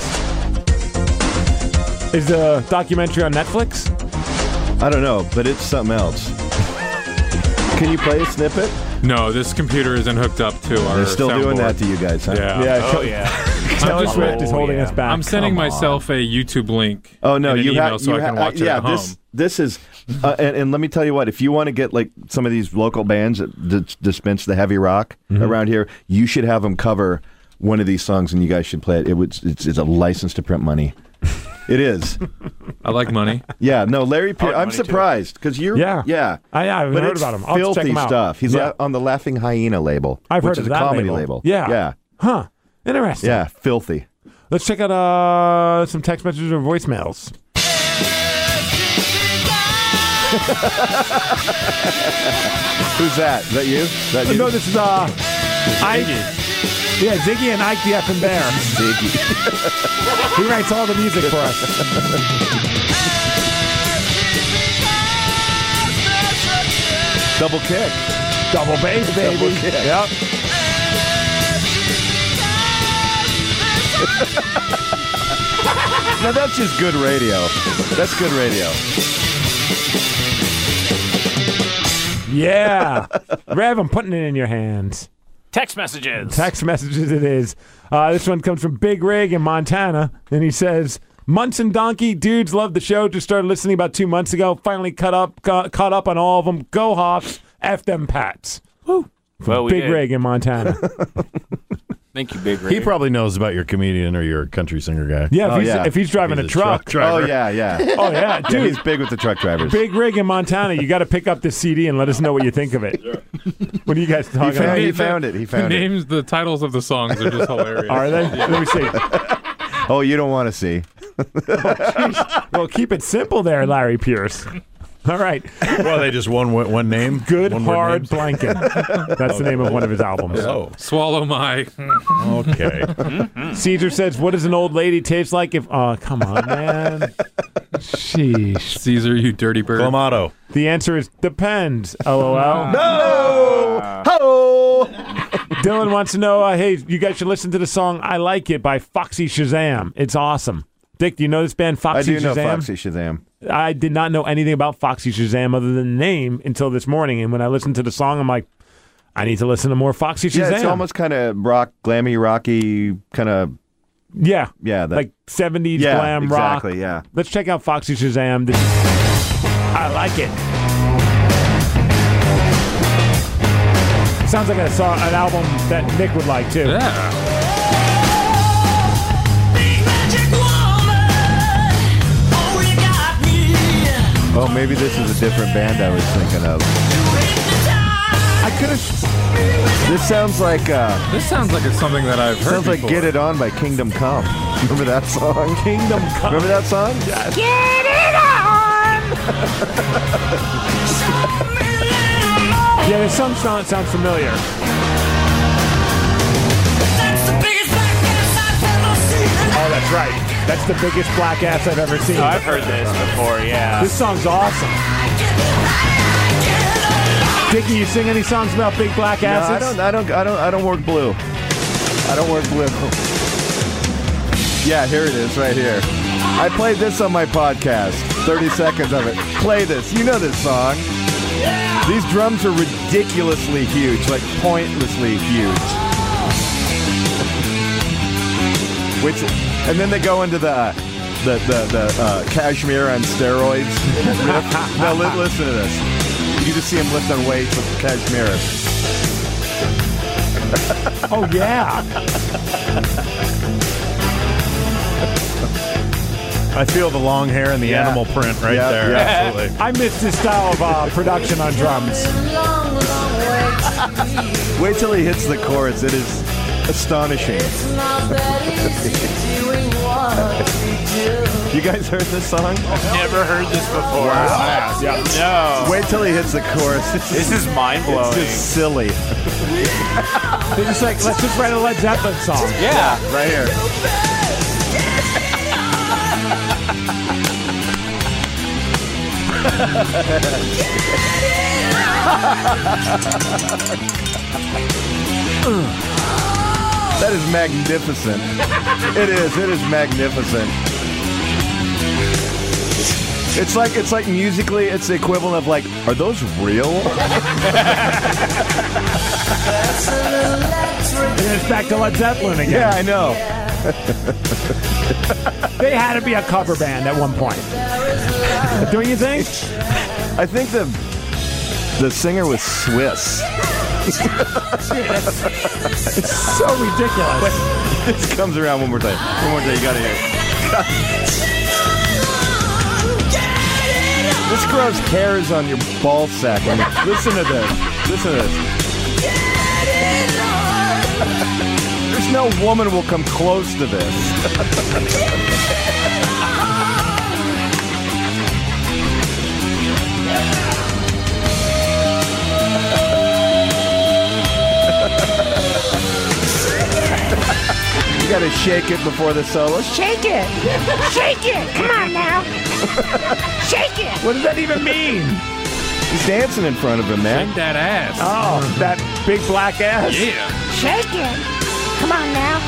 S5: Is the documentary on Netflix?
S7: I don't know, but it's something else. Can you play a snippet?
S9: No, this computer isn't hooked up to our
S7: They're still doing
S9: soundboard.
S7: that to you guys, huh?
S9: Yeah.
S6: Oh, yeah.
S5: Taylor Swift is holding us back.
S9: I'm sending
S5: Come on.
S9: myself a YouTube link.
S7: Oh no,
S9: in an
S7: you
S9: email
S7: have
S9: so I can watch it at home.
S7: This is, and let me tell you what. If you want to get like some of these local bands that dispense the heavy rock around here, you should have them cover one of these songs, and you guys should play it. It's a license to print money. It is.
S9: I like money.
S7: Yeah, no, Larry Pierce. I'm surprised because you're.
S5: Yeah. I haven't
S7: but
S5: heard
S7: it's
S5: about him. I'll check
S7: filthy
S5: him out.
S7: stuff. He's
S5: Yeah.
S7: on the Laughing Hyena label,
S5: I've
S7: which
S5: heard
S7: is
S5: of
S7: a
S5: that
S7: comedy label.
S5: Yeah.
S7: Yeah.
S5: Huh. Interesting.
S7: Yeah. Filthy.
S5: Let's check out some text messages or voicemails.
S7: Who's that? Is that you? Is that you?
S5: No, this is Ike. Yeah, Ziggy and Ike the Effing Bear.
S7: Ziggy.
S5: He writes all the music for us.
S7: Double kick.
S5: Double bass, baby.
S7: Double kick.
S5: Yep.
S7: Now that's just good radio. That's good radio.
S5: Yeah. Rev, I'm putting it in your hands.
S6: Text messages.
S5: Text messages it is. This one comes from Big Rig in Montana, and he says, Munson Donkey, dudes love the show. Just started listening about 2 months ago. Finally caught up on all of them. Go Hawks. F them Pats. Woo.
S6: Well, we
S5: Big
S6: did.
S5: Rig in Montana.
S6: Thank you, Big Rig.
S8: He probably knows about your comedian or your country singer guy.
S5: Yeah, if he's driving
S8: He's
S5: a truck.
S8: driver.
S7: Oh yeah.
S5: Oh, yeah, dude.
S7: Yeah, he's big with the truck drivers.
S5: Big Rig in Montana. You got to pick up this CD and let us know what you think of it. What are you guys talking about?
S7: He found it. He
S9: The
S7: found it.
S9: names, the titles of the songs are just hilarious.
S5: Are they? Let me see.
S7: Oh, you don't want to see.
S5: Well, keep it simple there, Larry Pierce. All right.
S8: Well, they just one name.
S5: Good
S8: One word
S5: Hard
S8: names?
S5: Blanket. That's the name of one of his albums.
S8: Oh,
S9: Swallow my.
S8: okay.
S5: Caesar says, "What does an old lady taste like if?" Oh, come on, man. Sheesh.
S9: Caesar, you dirty bird.
S8: Clamato.
S5: The answer is depends. LOL.
S7: No. Ho.
S5: Dylan wants to know, hey, you guys should listen to the song "I Like It" by Foxy Shazam. It's awesome. Dick, do you know this band Foxy
S7: I do
S5: Shazam?
S7: know Foxy Shazam.
S5: I did not know anything about Foxy Shazam other than the name until this morning. And when I listened to the song, I'm like, I need to listen to more Foxy Shazam.
S7: Yeah, it's almost kind of glammy, rocky, kind of.
S5: Yeah.
S7: Yeah.
S5: Like 70s
S7: Yeah,
S5: glam rock.
S7: exactly, yeah.
S5: Let's check out Foxy Shazam. I like it. Sounds like an album that Nick would like, too.
S9: Yeah.
S7: Oh, maybe this is a different band I was thinking of.
S5: I could have.
S7: This sounds like.
S9: This sounds like it's something that I've heard
S7: Sounds like
S9: before.
S7: "Get It On" by Kingdom Come. Remember that song?
S5: Kingdom Come.
S7: Remember that song?
S5: Yes.
S10: Get it on!
S5: Yeah, there's some song that sounds familiar. Oh, that's right. That's the biggest black ass I've ever seen.
S6: Oh, I've heard this before, yeah.
S5: This song's awesome. Dickie, you sing any songs about big black asses?
S7: No, I don't work blue. I don't work blue. Yeah, here it is, right here. I played this on my podcast. 30 seconds of it. Play this. You know this song. These drums are ridiculously huge, like pointlessly huge. And then they go into the Cashmere on steroids. No, listen to this. You just see him lifting weights with Cashmere.
S5: Oh, yeah.
S8: I feel the long hair and the animal print right there.
S5: Yeah.
S8: Absolutely.
S5: I miss this style of production on drums.
S7: Wait till he hits the chorus. It is astonishing. You guys heard this song?
S6: I've never heard this before.
S7: Wow.
S5: Yeah.
S6: No.
S7: Wait till he hits the chorus.
S6: This is mind-blowing.
S7: It's just silly.
S5: They're just like, let's just write a Led Zeppelin song.
S6: Yeah.
S7: Right here. That is magnificent. It is magnificent. It's like musically, it's the equivalent of like, are those real?
S5: And then it's back to Led Zeppelin again.
S7: Yeah, I know.
S5: They had to be a cover band at one point. Don't you think?
S7: I think the singer was Swiss.
S5: It's so ridiculous.
S7: This comes around one more time. One more time, you gotta hear it. This grows hairs on your ball sack. Listen to this. Listen to this. There's no woman will come close to this. You gotta shake it before the solo.
S10: Shake it! Shake it! Come on now! Shake it!
S5: What does that even mean?
S7: He's dancing in front of him, man.
S9: Shake that ass.
S5: Oh, that big black ass?
S9: Yeah.
S10: Shake it! Come on now!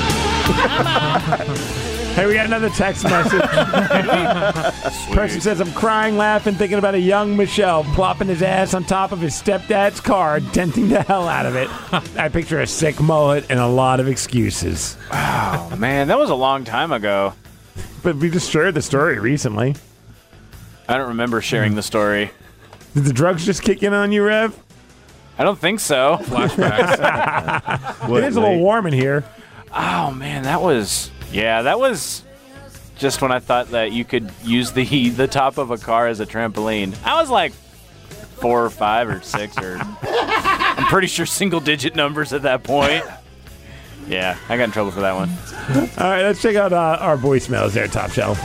S5: Hey, we got another text message. Person says, I'm crying, laughing, thinking about a young Michelle plopping his ass on top of his stepdad's car, denting the hell out of it. I picture a sick mullet and a lot of excuses.
S6: Oh, man, that was a long time ago.
S5: But we just shared the story recently.
S6: I don't remember sharing the story.
S5: Did the drugs just kick in on you, Rev?
S6: I don't think so.
S9: Flashbacks.
S5: It is a little warm in here.
S6: Oh, man, that was just when I thought that you could use the top of a car as a trampoline. I was like 4 or 5 or 6 or I'm pretty sure single-digit numbers at that point. Yeah, I got in trouble for that one.
S5: All right, let's check out our voicemails there, Top Shelf.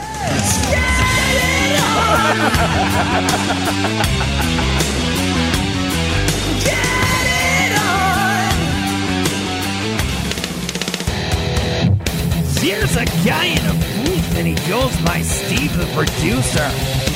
S14: There's a guy in a booth and he goes by Steve the producer.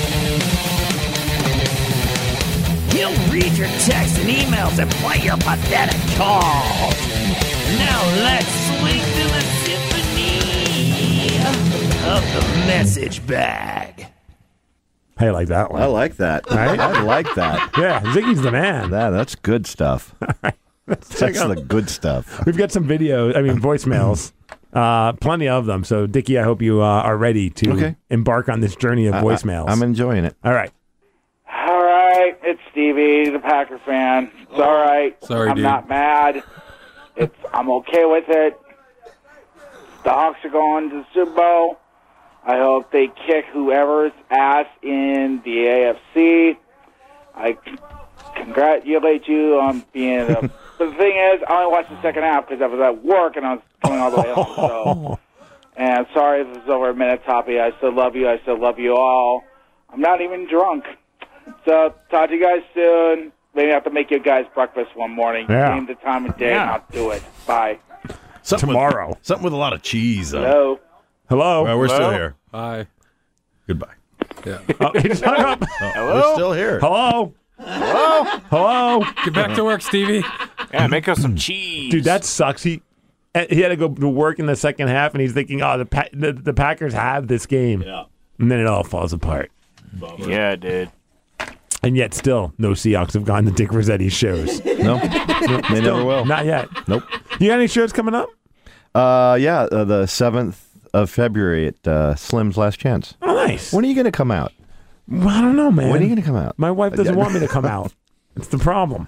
S14: He'll read your texts and emails and play your pathetic calls. Now let's swing to the symphony of the message bag.
S5: Hey, I like that one.
S7: I like that.
S5: Right?
S7: I like that.
S5: Yeah, Ziggy's the man.
S7: That's good stuff.
S5: That's
S7: the good stuff.
S5: We've got some voicemails. Plenty of them. So, Dickie, I hope you are ready to embark on this journey of voicemails.
S7: I'm enjoying it.
S5: All right.
S15: All right. It's Stevie, the Packer fan. It's all right.
S9: Sorry,
S15: I'm
S9: dude.
S15: not mad. I'm okay with it. The Hawks are going to the Super Bowl. I hope they kick whoever's ass in the AFC. I congratulate you on being the... But the thing is, I only watched the second half because I was at work and I was coming all the way home. So, and sorry if it was over a minute, Toppy. I still love you. I still love you all. I'm not even drunk. So, talk to you guys soon. Maybe I have to make you guys breakfast one morning.
S5: Yeah.
S15: Name the time of day, and I'll do it. Bye.
S5: Tomorrow.
S8: Something with a lot of cheese.
S15: Hello?
S5: Hello?
S8: Well, we're still here.
S9: Hi.
S8: Goodbye.
S9: Yeah.
S5: He just hung up.
S8: We're still here.
S5: Hello? Hello? Hello?
S9: Get back to work, Stevie.
S6: Yeah, make us some cheese.
S5: Dude, that sucks. He had to go to work in the second half, and he's thinking, oh, the Packers have this game. Yeah. And then it all falls apart.
S6: Yeah, it did.
S5: And yet still, no Seahawks have gone to Dick Rossetti's shows.
S7: No, they never will.
S5: Not yet.
S7: Nope.
S5: You got any shows coming up?
S7: The 7th of February at Slim's Last Chance.
S5: Oh, nice.
S7: When are you going to come out?
S5: Well, I don't know, man.
S7: When are you going to come out?
S5: My wife doesn't want me to come out. It's the problem.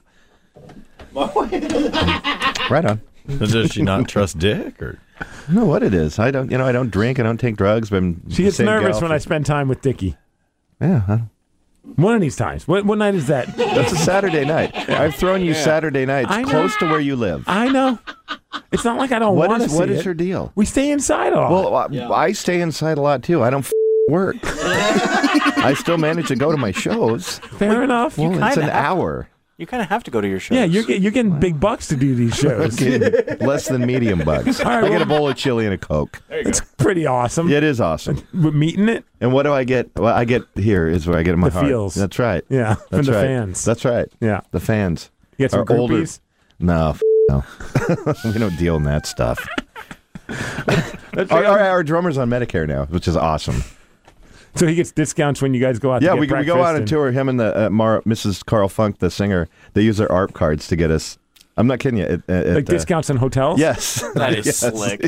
S7: Right on.
S8: Does she not trust Dick? Or
S7: I don't know what it is. I don't drink. I don't take drugs. But
S5: she gets nervous when I spend time with Dickie.
S7: Yeah.
S5: One of these times. What night is that?
S7: That's a Saturday night. I've thrown you Saturday nights close to where you live.
S5: I know. It's not like I don't want to see
S7: What
S5: it.
S7: is your deal?
S5: We stay inside a lot.
S7: Well, I stay inside a lot, too. I don't work. I still manage to go to my shows.
S5: Fair enough.
S7: Well, it's an hour.
S6: You kind of have to go to your shows.
S5: Yeah, you're getting big bucks to do these shows.
S7: Okay, less than medium bucks.
S5: All right,
S7: I get a bowl of chili and a Coke.
S5: It's pretty awesome.
S7: It is awesome.
S5: We're meeting it.
S7: And what do I get? Well, I get here is where I get in my
S5: The
S7: heart.
S5: feels.
S7: That's right.
S5: Yeah,
S7: That's
S5: from the
S7: right.
S5: fans.
S7: That's right.
S5: Yeah.
S7: The fans.
S5: You get some
S7: are older.
S5: groupies?
S7: No, no. We don't deal in that stuff. Our drummer's on Medicare now, which is awesome.
S5: So he gets discounts when you guys go out to
S7: Yeah,
S5: get
S7: we go
S5: breakfast
S7: out on tour. Him and the Mrs. Carl Funk, the singer, they use their ARP cards to get us. I'm not kidding you.
S5: Like discounts in hotels?
S7: Yes.
S6: That is
S7: Yes.
S6: slick.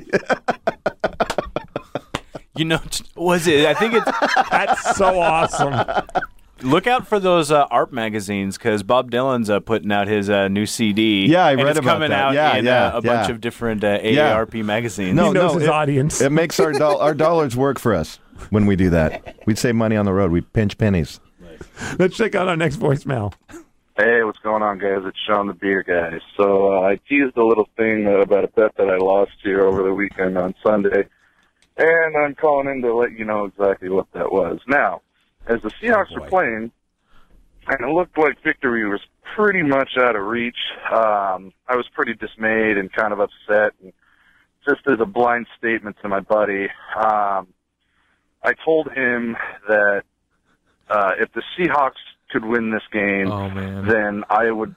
S6: Was it? I think it's.
S5: That's so awesome.
S6: Look out for those ARP magazines because Bob Dylan's putting out his new CD.
S7: Yeah, I
S6: and
S7: read
S6: it's
S7: about
S6: coming
S7: that.
S6: out
S7: Yeah,
S6: in
S7: yeah,
S6: a bunch
S7: yeah.
S6: of different AARP magazines.
S5: He knows his audience.
S7: It makes our dollars work for us when we do that. We'd save money on the road. We pinch pennies.
S5: Let's check out our next voicemail.
S16: Hey, what's going on, guys? It's Sean the Beer Guy. So I teased a little thing about a bet that I lost here over the weekend on Sunday, and I'm calling in to let you know exactly what that was. Now, as the Seahawks were playing, and it looked like victory was pretty much out of reach, I was pretty dismayed and kind of upset. And just as a blind statement to my buddy, I told him that if the Seahawks could win this game, then I would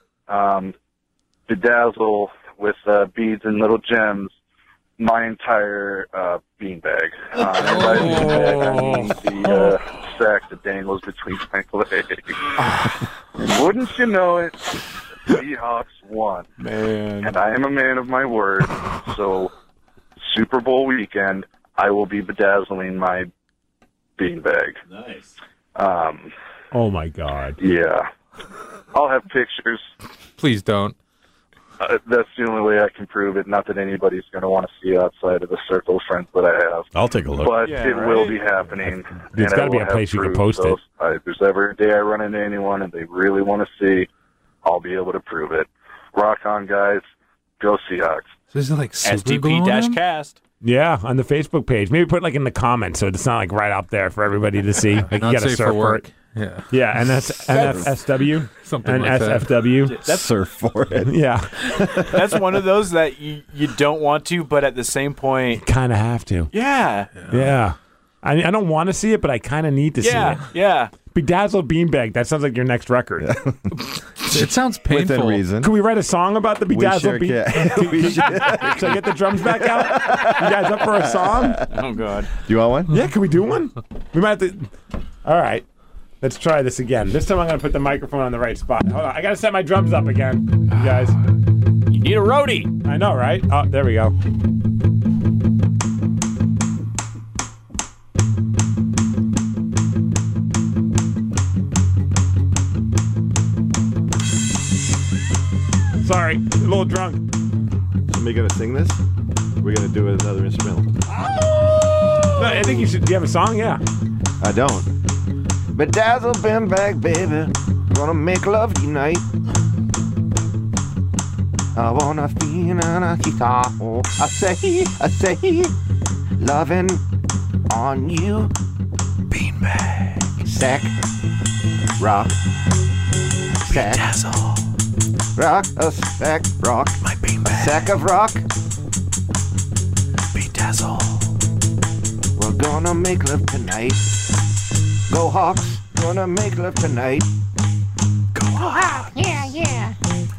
S16: bedazzle with beads and little gems my entire beanbag. And by beanbag, I mean the sack that dangles between my legs. Wouldn't you know it, the Seahawks won.
S6: Man.
S16: And I am a man of my word, so Super Bowl weekend, I will be bedazzling my beanbag.
S5: Nice. Oh, my God.
S16: Yeah. I'll have pictures.
S9: Please don't.
S16: That's the only way I can prove it. Not that anybody's going to want to see outside of the circle of friends that I have.
S8: I'll take a look.
S16: But
S8: Yeah,
S16: it
S8: right.
S16: will be happening.
S5: There's
S16: and
S5: got
S16: I
S5: to be
S16: will
S5: a place
S16: have
S5: you can
S16: proof.
S5: post
S16: So
S5: it.
S16: if there's ever a day I run into anyone and they really want to see, I'll be able to prove it. Rock on, guys. Go Seahawks.
S9: So is it like super glue on them?
S6: SDP-cast.
S5: Yeah, on the Facebook page. Maybe put like in the comments so it's not like right up there for everybody to see. Like
S9: Not
S5: you got to
S9: safe
S5: surf
S9: for work.
S5: it.
S9: Yeah.
S5: Yeah, and that's NFSW.
S9: Something
S5: and
S9: like that.
S5: SFW.
S6: That's
S7: surf for it.
S5: Yeah.
S6: That's one of those that you don't want to, but at the same point,
S5: Kind of have to.
S6: yeah.
S5: Yeah. I don't want to see it, but I kind of need to see it.
S6: Yeah.
S5: Bedazzled Beanbag. That sounds like your next record.
S9: It sounds painful.
S7: Within reason.
S5: Can we write a song about the Bedazzled
S7: sure
S5: Beanbag?
S7: can. We should.
S5: Should I get the drums back out? You guys up for a song?
S6: Oh, God.
S7: Do you want one?
S5: Yeah, can we do one? We might have to. All right. Let's try this again. This time I'm going to put the microphone on the right spot. Hold on. I got to set my drums up again, you guys.
S6: You need a roadie.
S5: I know, right? Oh, there we go. Sorry, a little drunk.
S7: Somebody going to sing this? We're going to do it another instrumental.
S5: No, I think you should. Do you have a song? Yeah.
S7: I don't. Bedazzle beanbag, baby. Gonna make love tonight. I wanna feel on a guitar. I say, loving on you. Beanbag. sack, rock, sack, rock, a sack, rock,
S8: my beanbag,
S7: a sack of rock.
S8: Bedazzle.
S7: We're gonna make love tonight. Go Hawks, gonna make love tonight.
S8: Go
S10: Hawks. Yeah.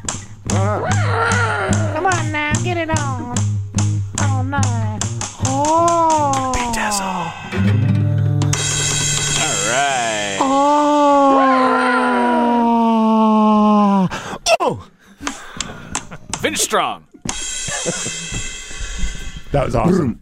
S10: Come on now, get it on. All night. Oh.
S8: Bedazzle.
S6: All right.
S5: Oh.
S6: Finish strong.
S5: That was awesome.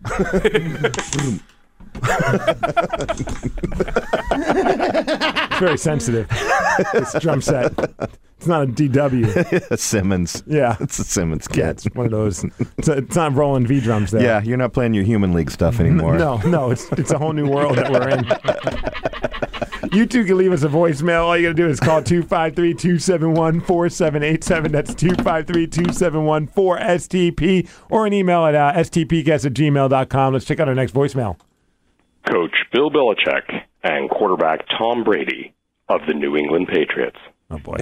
S5: It's very sensitive. This drum set. It's not a DW.
S7: Simmons.
S5: Yeah.
S7: It's a Simmons kit.
S5: Yeah, it's one of those. It's not Roland V drums there.
S7: Yeah, you're not playing your Human League stuff anymore.
S5: No, it's a whole new world that we're in. You too can leave us a voicemail. All you got to do is call 253-271-4787. That's 253-271-4STP. Or an email at stpcast@gmail.com. Let's check out our next voicemail.
S17: Coach Bill Belichick and quarterback Tom Brady of the New England Patriots.
S5: Oh, boy.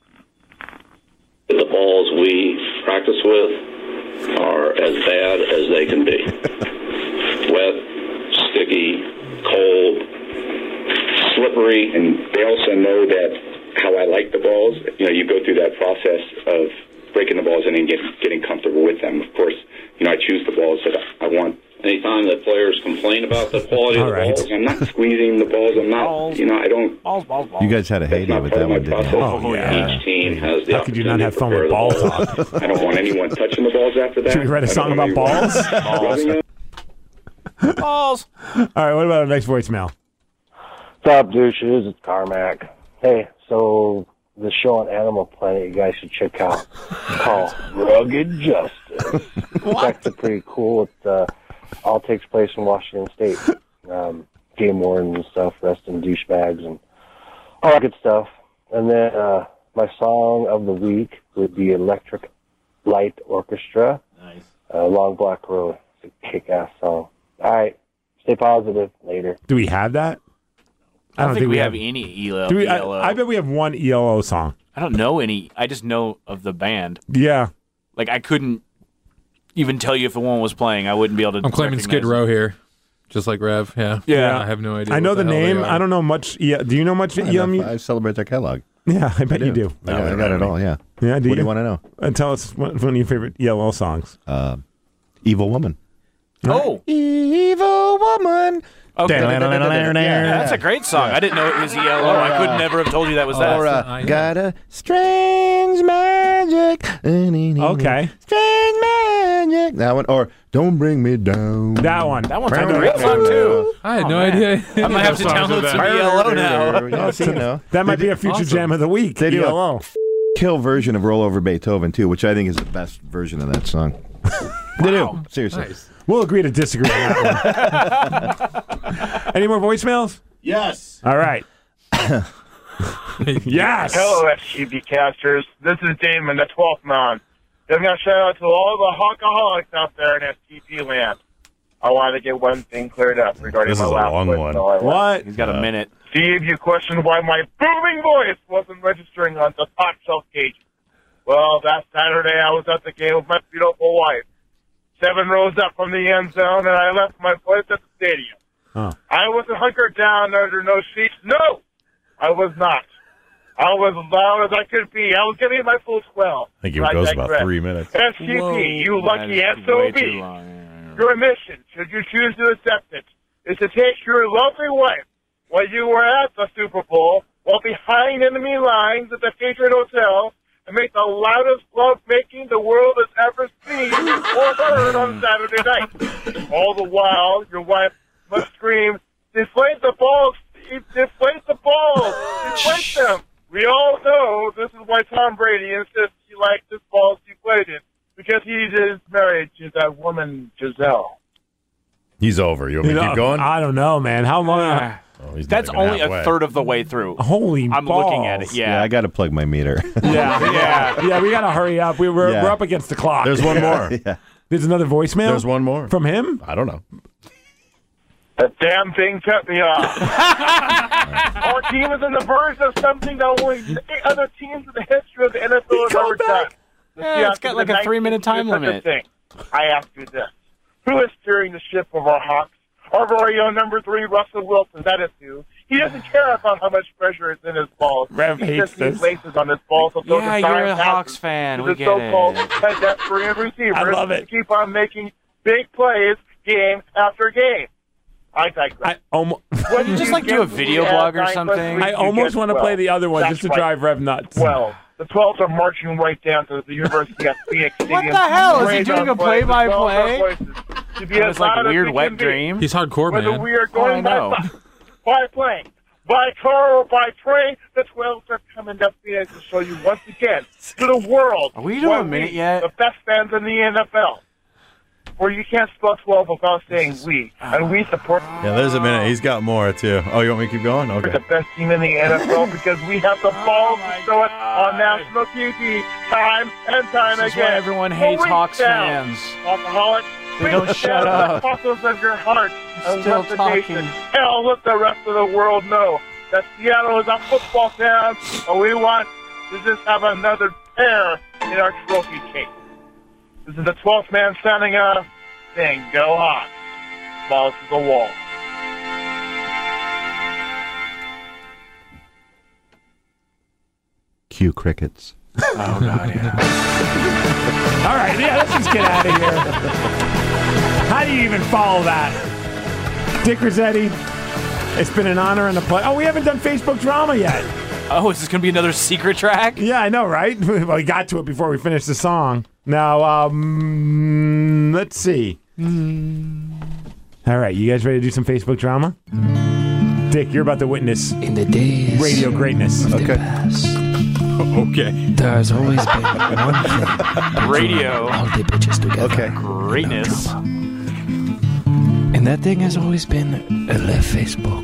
S18: The balls we practice with are as bad as they can be. Wet, sticky, cold, slippery.
S19: And they also know that how I like the balls. You know, you go through that process of breaking the balls in and getting comfortable with them. Of course, you know, I choose the balls that I want.
S18: Anytime that players complain about the quality of the balls,
S19: I'm not squeezing the balls. I'm not, you know, I don't.
S6: Balls.
S7: You guys had a heyday with that one, didn't you?
S5: Oh, yeah.
S18: Each team has the
S5: How could you not have fun with ball talk?
S19: I don't want anyone touching the balls after that.
S5: Should we write a song about balls?
S6: Balls.
S5: All right, what about our next voicemail?
S20: What's up, douches? It's Carmack. Hey, so the show on Animal Planet you guys should check out. It's called Rugged Justice. It's actually pretty cool. It all takes place in Washington State. Game wardens and stuff, arresting douchebags and all that good stuff. And then my song of the week would be Electric Light Orchestra.
S6: Nice.
S20: Long Black Road. It's a kick-ass song. All right. Stay positive. Later.
S5: Do we have that?
S6: I don't think we have any ELO.
S5: I bet we have one ELO song.
S6: I don't know any. I just know of the band.
S5: Yeah.
S6: Like, I couldn't even tell you if the one was playing. I wouldn't be able to.
S9: I'm claiming Skid Row here, just like Rev. Yeah. I have no idea.
S5: I know
S9: what
S5: the
S9: hell they
S5: name.
S9: are.
S5: I don't know much. Do you know much ELO?
S7: I celebrate their catalog.
S5: Yeah, I bet you do.
S7: I got it all, yeah.
S5: Yeah,
S7: What do you want to know?
S5: And tell us one of your favorite ELO songs.
S7: Evil Woman.
S6: Oh.
S7: Evil Woman.
S6: Okay. That's a great song. I didn't know it was ELO. I could never have told you that was that.
S7: Or got a strange magic.
S5: Okay.
S7: Strange magic. That one. Or Don't Bring Me Down.
S5: That one.
S6: That one's a great song, too.
S9: I had no idea.
S6: I might have to download some ELO now.
S7: Yeah, see, you know.
S5: That might be a future jam of the week.
S7: They do
S5: ELO.
S7: a kill version of Roll Over Beethoven, too, which I think is the best version of that song. They do. Seriously.
S9: Nice.
S5: We'll agree to disagree on that one. Any more voicemails?
S21: Yes.
S5: All right. Yes.
S21: Hello, SGB casters. This is Damon, the 12th man. Giving a shout out to all the hawkaholics out there in STP land. I want to get one thing cleared up regarding
S8: This
S21: my
S8: is a
S21: last
S8: long
S21: voicemail.
S8: one.
S5: What?
S6: He's got a minute.
S21: Steve, you questioned why my booming voice wasn't registering on the top shelf gauge. Well, that Saturday I was at the game with my beautiful wife. 7 rows up from the end zone, and I left my place at the stadium.
S5: Oh.
S21: I wasn't hunkered down under no seats. No, I was not. I was as loud as I could be. I was getting my full swell.
S8: I think it goes about 3 minutes.
S21: STP, you lucky SOB. Your mission, should you choose to accept it, is to take your lovely wife while you were at the Super Bowl, while behind enemy lines at the Patriot Hotel, and make the loudest love-making the world has ever seen or heard on Saturday night. All the while, your wife must scream, deflate the balls, Steve, deflate the balls, deflate them. We all know this is why Tom Brady insists he likes his balls deflated, because he is married to that woman, Giselle.
S8: He's over. You want me to keep going?
S5: I don't know, man. How long?
S6: That's only a third of the way through.
S5: Holy
S6: I'm
S5: balls.
S6: looking at it,
S7: Yeah, I got to plug my meter.
S5: Yeah, we got to hurry up. We're
S7: Yeah.
S5: up against the clock.
S8: There's one more.
S7: Yeah.
S5: There's another voicemail?
S8: There's one more.
S5: From him?
S8: I don't know.
S21: That damn thing cut me off. Our team is on the verge of something that only 8 other teams in the history of the NFL have ever done.
S6: Yeah, it's got like a 3-minute time limit.
S21: I ask you this. Who is steering the ship of our Hawks? Our very own number 3, Russell Wilson. That is who. He doesn't care about how much pressure is in his balls.
S5: Rev
S21: he
S5: hates
S21: just needs
S5: this.
S21: laces on his balls. So
S6: Yeah, you're a Hawks fan. We
S21: the
S6: get
S21: so-called
S6: it.
S21: pedestrian receivers
S5: I love it.
S21: keep on making big plays game after game. I digress. What
S6: You just like do a video blog or something?
S5: I almost want to play the other one just to drive Rev nuts.
S21: Well, the 12s are marching right down to the University of Phoenix Stadium.
S6: What the hell? Is he
S21: Raise
S6: doing
S21: our
S6: a
S21: flag.
S6: play-by-play?
S21: The 12 are voices to be
S6: That
S21: as
S6: was like
S21: loud as
S6: weird
S21: we
S6: wet
S21: can be.
S9: He's hardcore,
S21: Whether
S9: man.
S21: we are going
S6: I know.
S21: by plane, by car, or by train, the 12s are coming to Phoenix to show you once again to the world.
S6: Are we doing
S21: why
S6: a minute
S21: we,
S6: yet?
S21: The best fans in the NFL. Where you can't spell 12 without saying we. And we support
S8: Yeah, there's a minute. He's got more, too. Oh, you want me to keep going? Okay.
S21: the best team in the NFL because we have the balls to show it on national TV time and time
S6: This is
S21: again.
S6: why everyone hates
S21: Moving
S6: Hawks
S21: down,
S6: fans.
S21: Alcoholic.
S6: They don't shut up.
S21: Apostles of your heart and
S6: Still
S21: let the
S6: talking.
S21: nation. Hell, let the rest of the world know that Seattle is a football town, and we want to just have another pair in our trophy case. This is the 12th man signing off. Saying, go Hawks. Balls to the wall.
S7: Cue crickets.
S6: Oh, God, yeah.
S5: All right, yeah, let's just get out of here. How do you even follow that? Dick Rossetti, it's been an honor and a pleasure. Oh, we haven't done Facebook drama yet.
S6: Oh, is this going to be another secret track?
S5: Yeah, I know, right? Well, we got to it before we finished the song. Now, let's see. All right, you guys ready to do some Facebook drama? Dick, you're about to witness
S11: In the days
S5: radio greatness.
S11: of the past,
S8: Okay.
S11: there's always been one thing.
S6: Radio.
S11: All the bitches together.
S7: Okay.
S6: Greatness.
S11: And that thing has always been Le Facebook.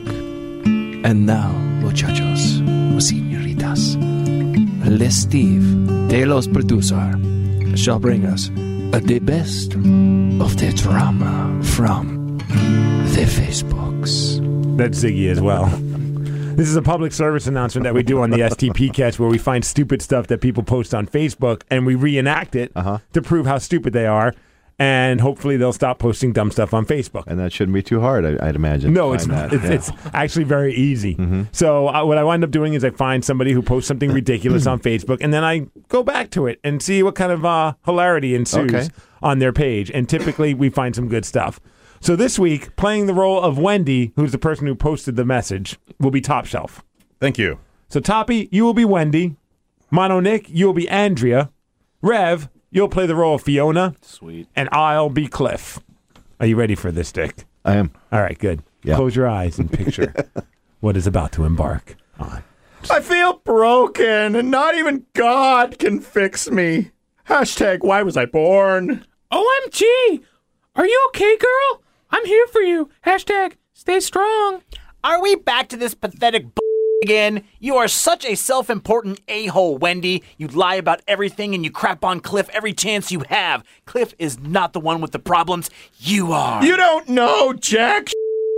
S11: And now, muchachos, señoritas, Le Steve de los Producer shall bring us the best of the drama from the Facebooks.
S5: That's Ziggy as well. This is a public service announcement that we do on the STP Catch where we find stupid stuff that people post on Facebook and we reenact it to prove how stupid they are. And hopefully they'll stop posting dumb stuff on Facebook.
S7: And that shouldn't be too hard, I'd imagine.
S5: No,
S7: to
S5: it's
S7: find
S5: not.
S7: that.
S5: It's actually very easy. So what I wind up doing is I find somebody who posts something ridiculous on Facebook, and then I go back to it and see what kind of hilarity ensues on their page. And typically we find some good stuff. So this week, playing the role of Wendy, who's the person who posted the message, will be Top Shelf.
S8: Thank you.
S5: So Toppy, you will be Wendy. Mono Nick, you will be Andrea. Rev, you'll play the role of Fiona.
S6: Sweet.
S5: And I'll be Cliff. Are you ready for this, Dick?
S7: I am.
S5: All right, good.
S7: Yeah.
S5: Close your eyes and picture what is about to embark on.
S8: I feel broken, and not even God can fix me. Hashtag, why was I born?
S3: OMG! Are you okay, girl? I'm here for you. Hashtag, stay strong.
S1: Are we back to this pathetic again? You are such a self-important a-hole, Wendy. You lie about everything and you crap on Cliff every chance you have. Cliff is not the one with the problems. You are.
S8: You don't know, Jack,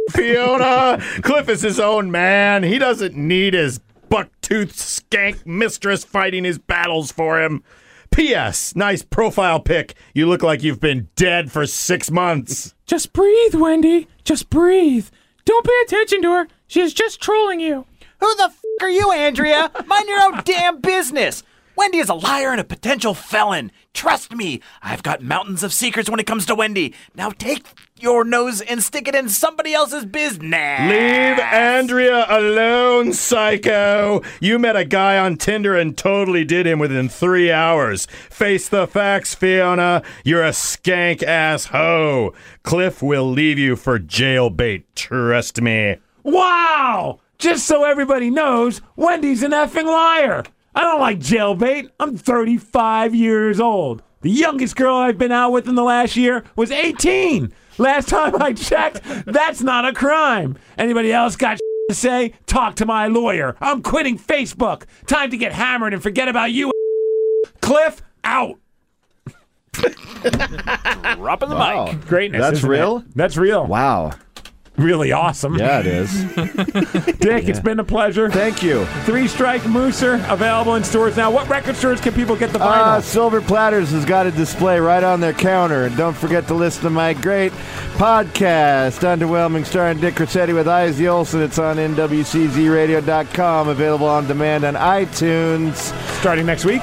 S8: Fiona. Cliff is his own man. He doesn't need his buck-toothed skank mistress fighting his battles for him. P.S. Nice profile pic. You look like you've been dead for 6 months.
S3: Just breathe, Wendy. Just breathe. Don't pay attention to her. She is just trolling you.
S1: Who the f*** are you, Andrea? Mind your own damn business. Wendy is a liar and a potential felon. Trust me, I've got mountains of secrets when it comes to Wendy. Now take your nose and stick it in somebody else's business.
S8: Leave Andrea alone, psycho. You met a guy on Tinder and totally did him within 3 hours. Face the facts, Fiona. You're a skank-ass hoe. Cliff will leave you for jailbait, trust me.
S5: Wow! Just so everybody knows, Wendy's an effing liar. I don't like jailbait. I'm 35 years old. The youngest girl I've been out with in the last year was 18. Last time I checked, that's not a crime. Anybody else got to say? Talk to my lawyer. I'm quitting Facebook. Time to get hammered and forget about you. Cliff, out.
S6: Dropping the mic.
S5: Greatness.
S7: That's
S5: isn't
S7: real?
S5: it? That's real.
S7: Wow.
S5: really awesome.
S7: Yeah, it is.
S5: Dick, it's been a pleasure.
S7: Thank you.
S5: 3 Strike Mooser, available in stores now. What record stores can people get the vinyl?
S7: Silver Platters has got a display right on their counter. And don't forget to listen to my great podcast, Underwhelming, starring Dick Rossetti with Izzy Olsen. It's on NWCZRadio.com, available on demand on iTunes.
S5: Starting next week?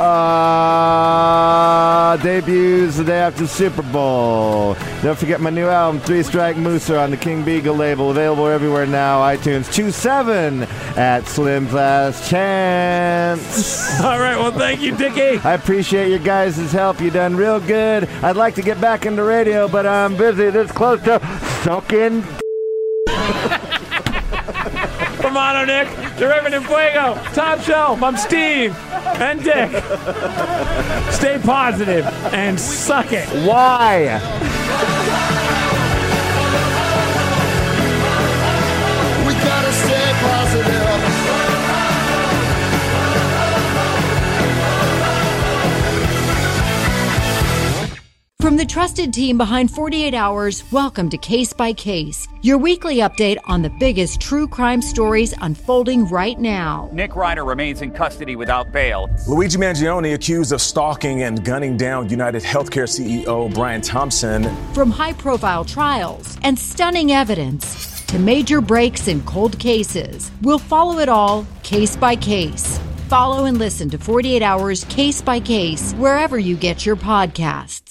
S7: Debuts the day after the Super Bowl. Don't forget my new album, 3 Strike Mooser, on the King Beagle label, available everywhere now. iTunes. Choose 7 at Slim Fast Chance.
S5: All right, well, thank you, Dickie.
S7: I appreciate your guys' help. You done real good. I'd like to get back into radio, but I'm busy this close to sucking.
S5: Romano, Nick, the Reverend and Fuego, Top Shelf, I'm Steve, and Dick. Stay positive and suck it.
S7: Why?
S4: We gotta stay positive.
S2: From the trusted team behind 48 Hours, welcome to Case by Case, your weekly update on the biggest true crime stories unfolding right now.
S22: Nick Reiner remains in custody without bail.
S23: Luigi Mangione accused of stalking and gunning down United Healthcare CEO Brian Thompson.
S2: From high-profile trials and stunning evidence to major breaks in cold cases, we'll follow it all case by case. Follow and listen to 48 Hours Case by Case wherever you get your podcasts.